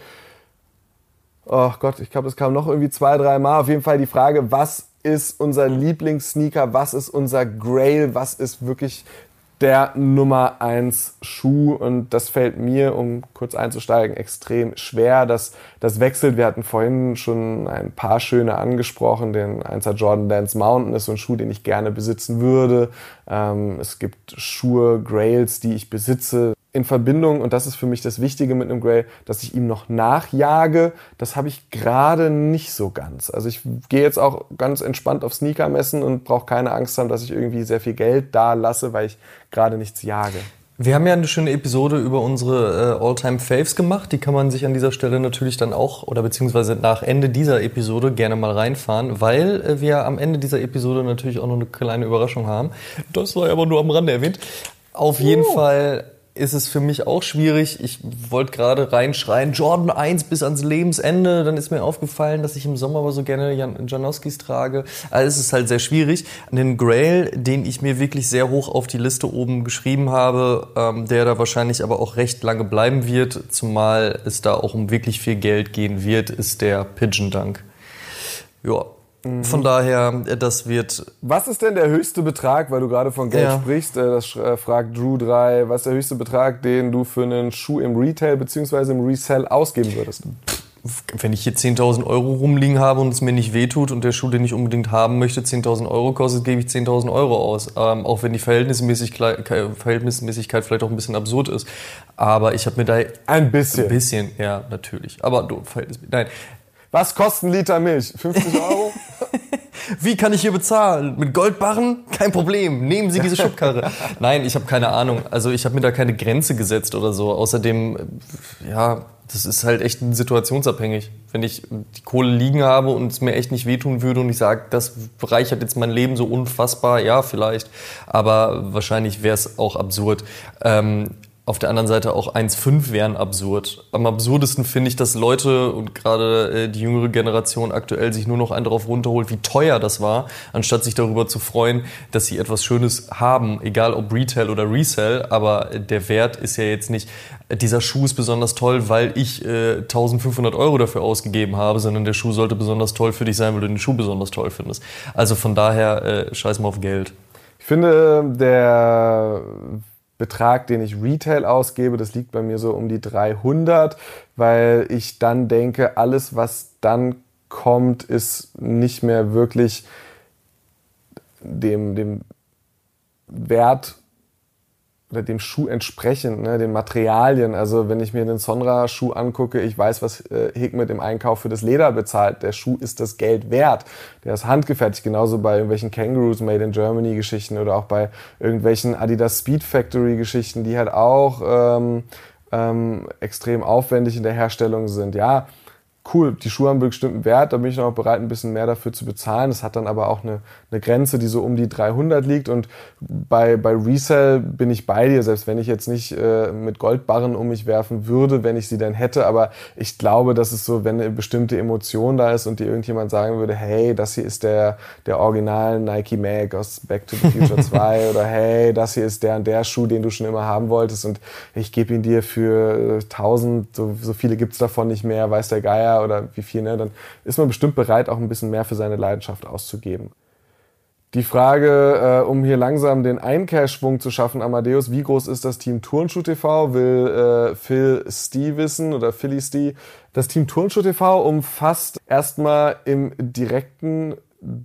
oh Gott, ich glaube, es kam noch irgendwie zwei, drei Mal. Auf jeden Fall die Frage, was ist unser Lieblingssneaker, was ist unser Grail, was ist wirklich der Nummer eins Schuh, und das fällt mir, um kurz einzusteigen, extrem schwer. Das, das wechselt. Wir hatten vorhin schon ein paar schöne angesprochen. Den einser Jordan Dance Mountain ist so ein Schuh, den ich gerne besitzen würde. Ähm, es gibt Schuhe, Grails, die ich besitze. in Verbindung, und das ist für mich das Wichtige mit einem Grail, dass ich ihm noch nachjage, das habe ich gerade nicht so ganz. Also ich gehe jetzt auch ganz entspannt auf Sneaker messen und brauche keine Angst haben, dass ich irgendwie sehr viel Geld da lasse, weil ich gerade nichts jage. Wir haben ja eine schöne Episode über unsere äh, All-Time-Faves gemacht. Die kann man sich an dieser Stelle natürlich dann auch, oder beziehungsweise nach Ende dieser Episode gerne mal reinfahren, weil äh, wir am Ende dieser Episode natürlich auch noch eine kleine Überraschung haben. Das war aber nur am Rande erwähnt. Auf jeden uh. Fall ist es für mich auch schwierig. Ich wollte gerade reinschreien, Jordan eins bis ans Lebensende. Dann ist mir aufgefallen, dass ich im Sommer aber so gerne Jan- Janowskis trage. Also es ist halt sehr schwierig. Einen Grail, den ich mir wirklich sehr hoch auf die Liste oben geschrieben habe, ähm, der da wahrscheinlich aber auch recht lange bleiben wird, zumal es da auch um wirklich viel Geld gehen wird, ist der Pigeon Dunk. Ja. Von daher, das wird... Was ist denn der höchste Betrag, weil du gerade von Geld ja. sprichst, das fragt Drew drei, was ist der höchste Betrag, den du für einen Schuh im Retail bzw. im Resell ausgeben würdest? Wenn ich hier zehntausend Euro rumliegen habe und es mir nicht wehtut und der Schuh, den ich unbedingt haben möchte, zehntausend Euro kostet, gebe ich zehntausend Euro aus. Ähm, auch wenn die Verhältnismäßigkeit, Verhältnismäßigkeit vielleicht auch ein bisschen absurd ist. Aber ich habe mir da... Ein bisschen. Ein bisschen, ja, natürlich. Aber du, Verhältnismäßig... Nein. Was kostet ein Liter Milch? fünfzig Euro? Wie kann ich hier bezahlen? Mit Goldbarren? Kein Problem. Nehmen Sie diese Schubkarre. Nein, ich habe keine Ahnung. Also ich habe mir da keine Grenze gesetzt oder so. Außerdem, ja, das ist halt echt situationsabhängig. Wenn ich die Kohle liegen habe und es mir echt nicht wehtun würde und ich sage, das bereichert jetzt mein Leben so unfassbar, ja, vielleicht. Aber wahrscheinlich wäre es auch absurd. Ähm, Auf der anderen Seite auch eins Komma fünf wären absurd. Am absurdesten finde ich, dass Leute und gerade äh, die jüngere Generation aktuell sich nur noch einen drauf runterholt, wie teuer das war, anstatt sich darüber zu freuen, dass sie etwas Schönes haben, egal ob Retail oder Resell. Aber der Wert ist ja jetzt nicht, dieser Schuh ist besonders toll, weil ich äh, eintausendfünfhundert Euro dafür ausgegeben habe, sondern der Schuh sollte besonders toll für dich sein, weil du den Schuh besonders toll findest. Also von daher, äh, scheiß mal auf Geld. Ich finde, der Betrag, den ich Retail ausgebe, das liegt bei mir so um die dreihundert, weil ich dann denke, alles, was dann kommt, ist nicht mehr wirklich dem, dem Wert oder dem Schuh entsprechend, ne, den Materialien. Also wenn ich mir den Sonra-Schuh angucke, ich weiß, was äh, Hikmet im Einkauf für das Leder bezahlt. Der Schuh ist das Geld wert. Der ist handgefertigt, genauso bei irgendwelchen Kangaroos Made in Germany Geschichten oder auch bei irgendwelchen Adidas Speed Factory Geschichten, die halt auch ähm, ähm, extrem aufwendig in der Herstellung sind. Ja, cool, die Schuhe haben einen bestimmten Wert, da bin ich noch bereit, ein bisschen mehr dafür zu bezahlen. Das hat dann aber auch eine, eine Grenze, die so um die dreihundert liegt. Und bei, bei Resell bin ich bei dir, selbst wenn ich jetzt nicht äh, mit Goldbarren um mich werfen würde, wenn ich sie denn hätte. Aber ich glaube, dass es so, wenn eine bestimmte Emotion da ist und dir irgendjemand sagen würde, hey, das hier ist der, der Original Nike Mag aus Back to the Future zwei oder hey, das hier ist der und der Schuh, den du schon immer haben wolltest und ich gebe ihn dir für tausend, so, so viele gibt's davon nicht mehr, weiß der Geier, oder wie viel, ne, dann ist man bestimmt bereit, auch ein bisschen mehr für seine Leidenschaft auszugeben. Die Frage, äh, um hier langsam den Einkehrschwung zu schaffen, Amadeus, wie groß ist das Team Turnschuh T V, will äh, Phil Stee wissen oder Philly Stee. Das Team Turnschuh T V umfasst erstmal im direkten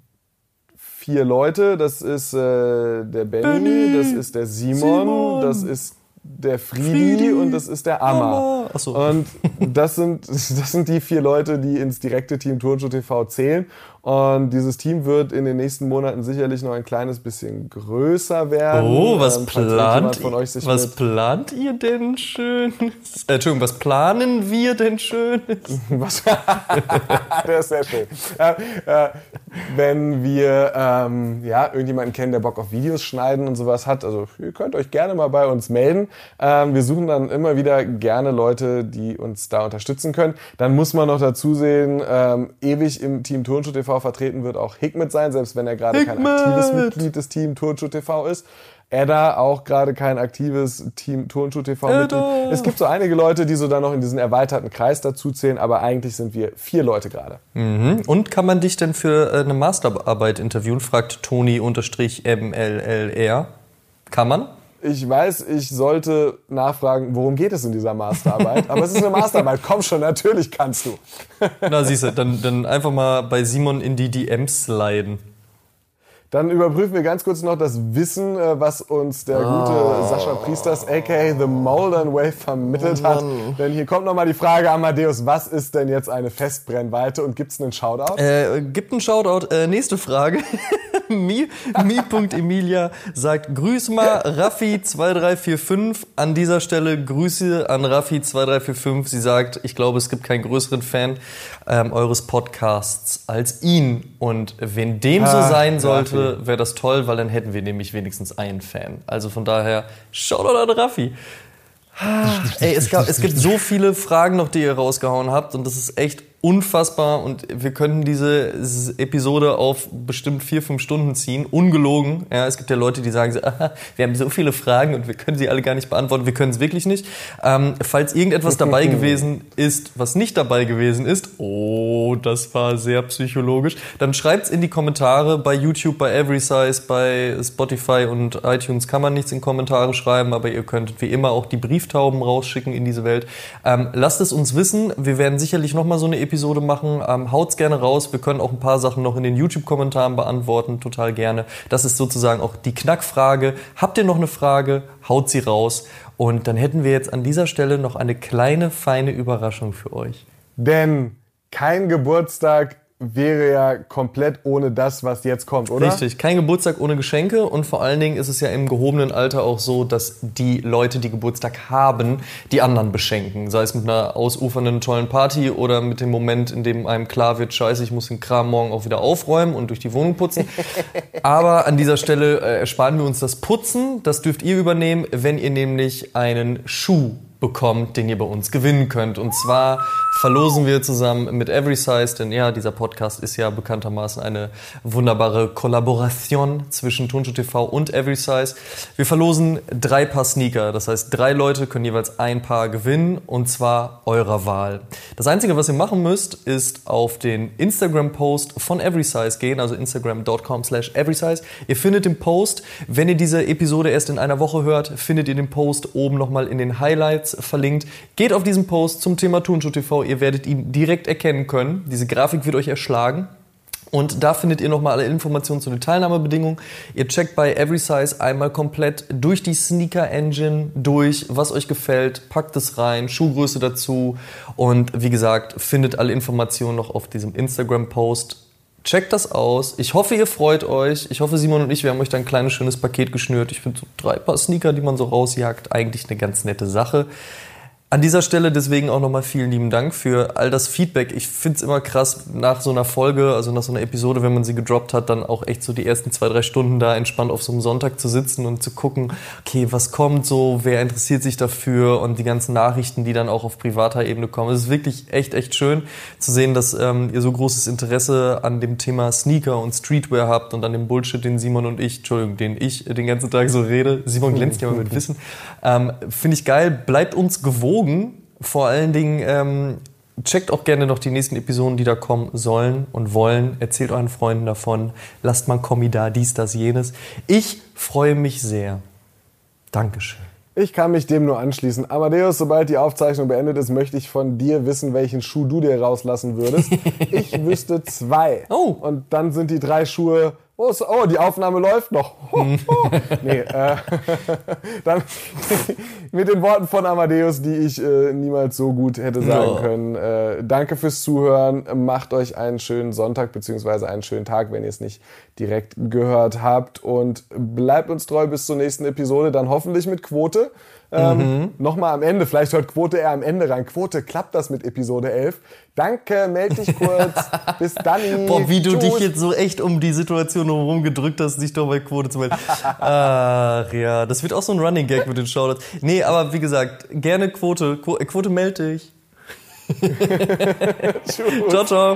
vier Leute. Das ist äh, der Benny, Benny, das ist der Simon, Simon. das ist der Friedi, Friedi und das ist der Amma. Ach so. Und das sind, das sind die vier Leute, die ins direkte Team Turnschuh T V zählen. Und dieses Team wird in den nächsten Monaten sicherlich noch ein kleines bisschen größer werden. Oh, was ähm, plant, von euch sich was mit plant ihr denn Schönes? Äh, Entschuldigung, was planen wir denn Schönes? Was? Das ist sehr schön. Äh, äh, wenn wir ähm, ja, irgendjemanden kennen, der Bock auf Videos schneiden und sowas hat, also ihr könnt euch gerne mal bei uns melden. Ähm, wir suchen dann immer wieder gerne Leute, die uns da unterstützen können. Dann muss man noch dazu sehen, ähm, ewig im Team Turnschuh T V vertreten wird auch Hikmet sein, selbst wenn er gerade kein aktives Mitglied des Team Turnschuh T V ist. Edda auch gerade kein aktives Team Turnschuh T V-Mitglied. Es gibt so einige Leute, die so dann noch in diesen erweiterten Kreis dazu zählen, aber eigentlich sind wir vier Leute gerade. Mhm. Und kann man dich denn für eine Masterarbeit interviewen? Fragt Toni-M L L R. Kann man? Ich weiß, ich sollte nachfragen, worum geht es in dieser Masterarbeit? Aber es ist eine Masterarbeit. Komm schon, natürlich kannst du. Na siehst du, dann, dann einfach mal bei Simon in die D Ms sliden. Dann überprüfen wir ganz kurz noch das Wissen, was uns der gute oh. Sascha Priesters, aka The Moldern Wave, vermittelt oh, hat. Denn hier kommt nochmal die Frage, Amadeus, was ist denn jetzt eine Festbrennweite und gibt's einen Shoutout? Äh, gibt einen Shoutout. Äh, nächste Frage. Mi, Mi.Emilia sagt, grüß mal Raffi zwei drei vier fünf. An dieser Stelle Grüße an Raffi zwei drei vier fünf. Sie sagt, ich glaube, es gibt keinen größeren Fan ähm, eures Podcasts als ihn. Und wenn dem ah, so sein sollte, wäre das toll, weil dann hätten wir nämlich wenigstens einen Fan. Also von daher, Shoutout an Raffi. Ey, es, gab, es gibt so viele Fragen noch, die ihr rausgehauen habt und das ist echt unfassbar und wir könnten diese Episode auf bestimmt vier, fünf Stunden ziehen, ungelogen. Ja, es gibt ja Leute, die sagen so, aha, wir haben so viele Fragen und wir können sie alle gar nicht beantworten. Wir können es wirklich nicht. Ähm, falls irgendetwas dabei gewesen ist, was nicht dabei gewesen ist, oh, das war sehr psychologisch, dann schreibt's in die Kommentare bei YouTube, bei Everysize, bei Spotify und iTunes kann man nichts in Kommentare schreiben, aber ihr könntet wie immer auch die Brieftauben rausschicken in diese Welt. Ähm, lasst es uns wissen. Wir werden sicherlich nochmal so eine Episode machen. Ähm, haut's gerne raus. Wir können auch ein paar Sachen noch in den YouTube-Kommentaren beantworten. Total gerne. Das ist sozusagen auch die Knackfrage. Habt ihr noch eine Frage? Haut sie raus. Und dann hätten wir jetzt an dieser Stelle noch eine kleine, feine Überraschung für euch. Denn kein Geburtstag wäre ja komplett ohne das, was jetzt kommt, oder? Richtig, kein Geburtstag ohne Geschenke und vor allen Dingen ist es ja im gehobenen Alter auch so, dass die Leute, die Geburtstag haben, die anderen beschenken. Sei es mit einer ausufernden, tollen Party oder mit dem Moment, in dem einem klar wird, scheiße, ich muss den Kram morgen auch wieder aufräumen und durch die Wohnung putzen. Aber an dieser Stelle äh, ersparen wir uns das Putzen. Das dürft ihr übernehmen, wenn ihr nämlich einen Schuh bekommt, den ihr bei uns gewinnen könnt. Und zwar verlosen wir zusammen mit Everysize, denn ja, dieser Podcast ist ja bekanntermaßen eine wunderbare Kollaboration zwischen Turnschuh T V und Everysize. Wir verlosen drei Paar Sneaker, das heißt, drei Leute können jeweils ein Paar gewinnen und zwar eurer Wahl. Das Einzige, was ihr machen müsst, ist auf den Instagram-Post von Everysize gehen, also instagram dot com slash everysize. Ihr findet den Post, wenn ihr diese Episode erst in einer Woche hört, findet ihr den Post oben nochmal in den Highlights verlinkt. Geht auf diesen Post zum Thema Turnschuh T V. Ihr werdet ihn direkt erkennen können. Diese Grafik wird euch erschlagen. Und da findet ihr nochmal alle Informationen zu den Teilnahmebedingungen. Ihr checkt bei Everysize einmal komplett durch die Sneaker-Engine durch, was euch gefällt, packt es rein, Schuhgröße dazu und wie gesagt, findet alle Informationen noch auf diesem Instagram-Post. Checkt das aus. Ich hoffe, ihr freut euch. Ich hoffe, Simon und ich, wir haben euch da ein kleines, schönes Paket geschnürt. Ich finde so drei Paar Sneaker, die man so rausjagt, eigentlich eine ganz nette Sache. An dieser Stelle deswegen auch nochmal vielen lieben Dank für all das Feedback. Ich finde es immer krass, nach so einer Folge, also nach so einer Episode, wenn man sie gedroppt hat, dann auch echt so die ersten zwei, drei Stunden da entspannt auf so einem Sonntag zu sitzen und zu gucken, okay, was kommt so, wer interessiert sich dafür und die ganzen Nachrichten, die dann auch auf privater Ebene kommen. Es ist wirklich echt, echt schön zu sehen, dass ähm, ihr so großes Interesse an dem Thema Sneaker und Streetwear habt und an dem Bullshit, den Simon und ich, Entschuldigung, den ich den ganzen Tag so rede. Simon glänzt ja mal mit Wissen. Ähm, finde ich geil. Bleibt uns gewogen. Vor allen Dingen ähm, checkt auch gerne noch die nächsten Episoden, die da kommen sollen und wollen. Erzählt euren Freunden davon. Lasst mal Kommi da, dies, das, jenes. Ich freue mich sehr. Dankeschön. Ich kann mich dem nur anschließen. Amadeus, sobald die Aufzeichnung beendet ist, möchte ich von dir wissen, welchen Schuh du dir rauslassen würdest. Ich wüsste zwei. Oh. Und dann sind die drei Schuhe... Oh, so, oh, die Aufnahme läuft noch. Oh, oh. Nee, äh, dann mit den Worten von Amadeus, die ich äh, niemals so gut hätte sagen no. können. Äh, danke fürs Zuhören. Macht euch einen schönen Sonntag beziehungsweise einen schönen Tag, wenn ihr es nicht direkt gehört habt. Und bleibt uns treu bis zur nächsten Episode, dann hoffentlich mit Quote. Ähm, mhm. Nochmal am Ende, vielleicht hört Quote eher am Ende rein. Quote, klappt das mit Episode elf? Danke, meld dich kurz. Bis dann. Boah, wie du Tschüss. dich jetzt so echt um die Situation herum gedrückt hast, dich doch bei Quote zu melden. Ach ja, das wird auch so ein Running Gag mit den Shoutouts. Nee, aber wie gesagt, gerne Quote. Quote, Quote meld dich. Ciao, ciao.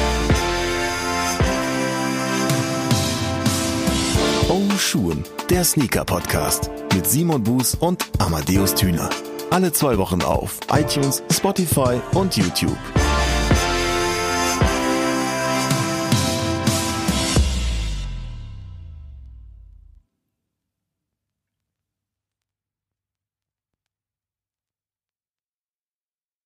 Oh Schuhen, der Sneaker-Podcast mit Simon Buß und Amadeus Thüner. Alle zwei Wochen auf iTunes, Spotify und YouTube.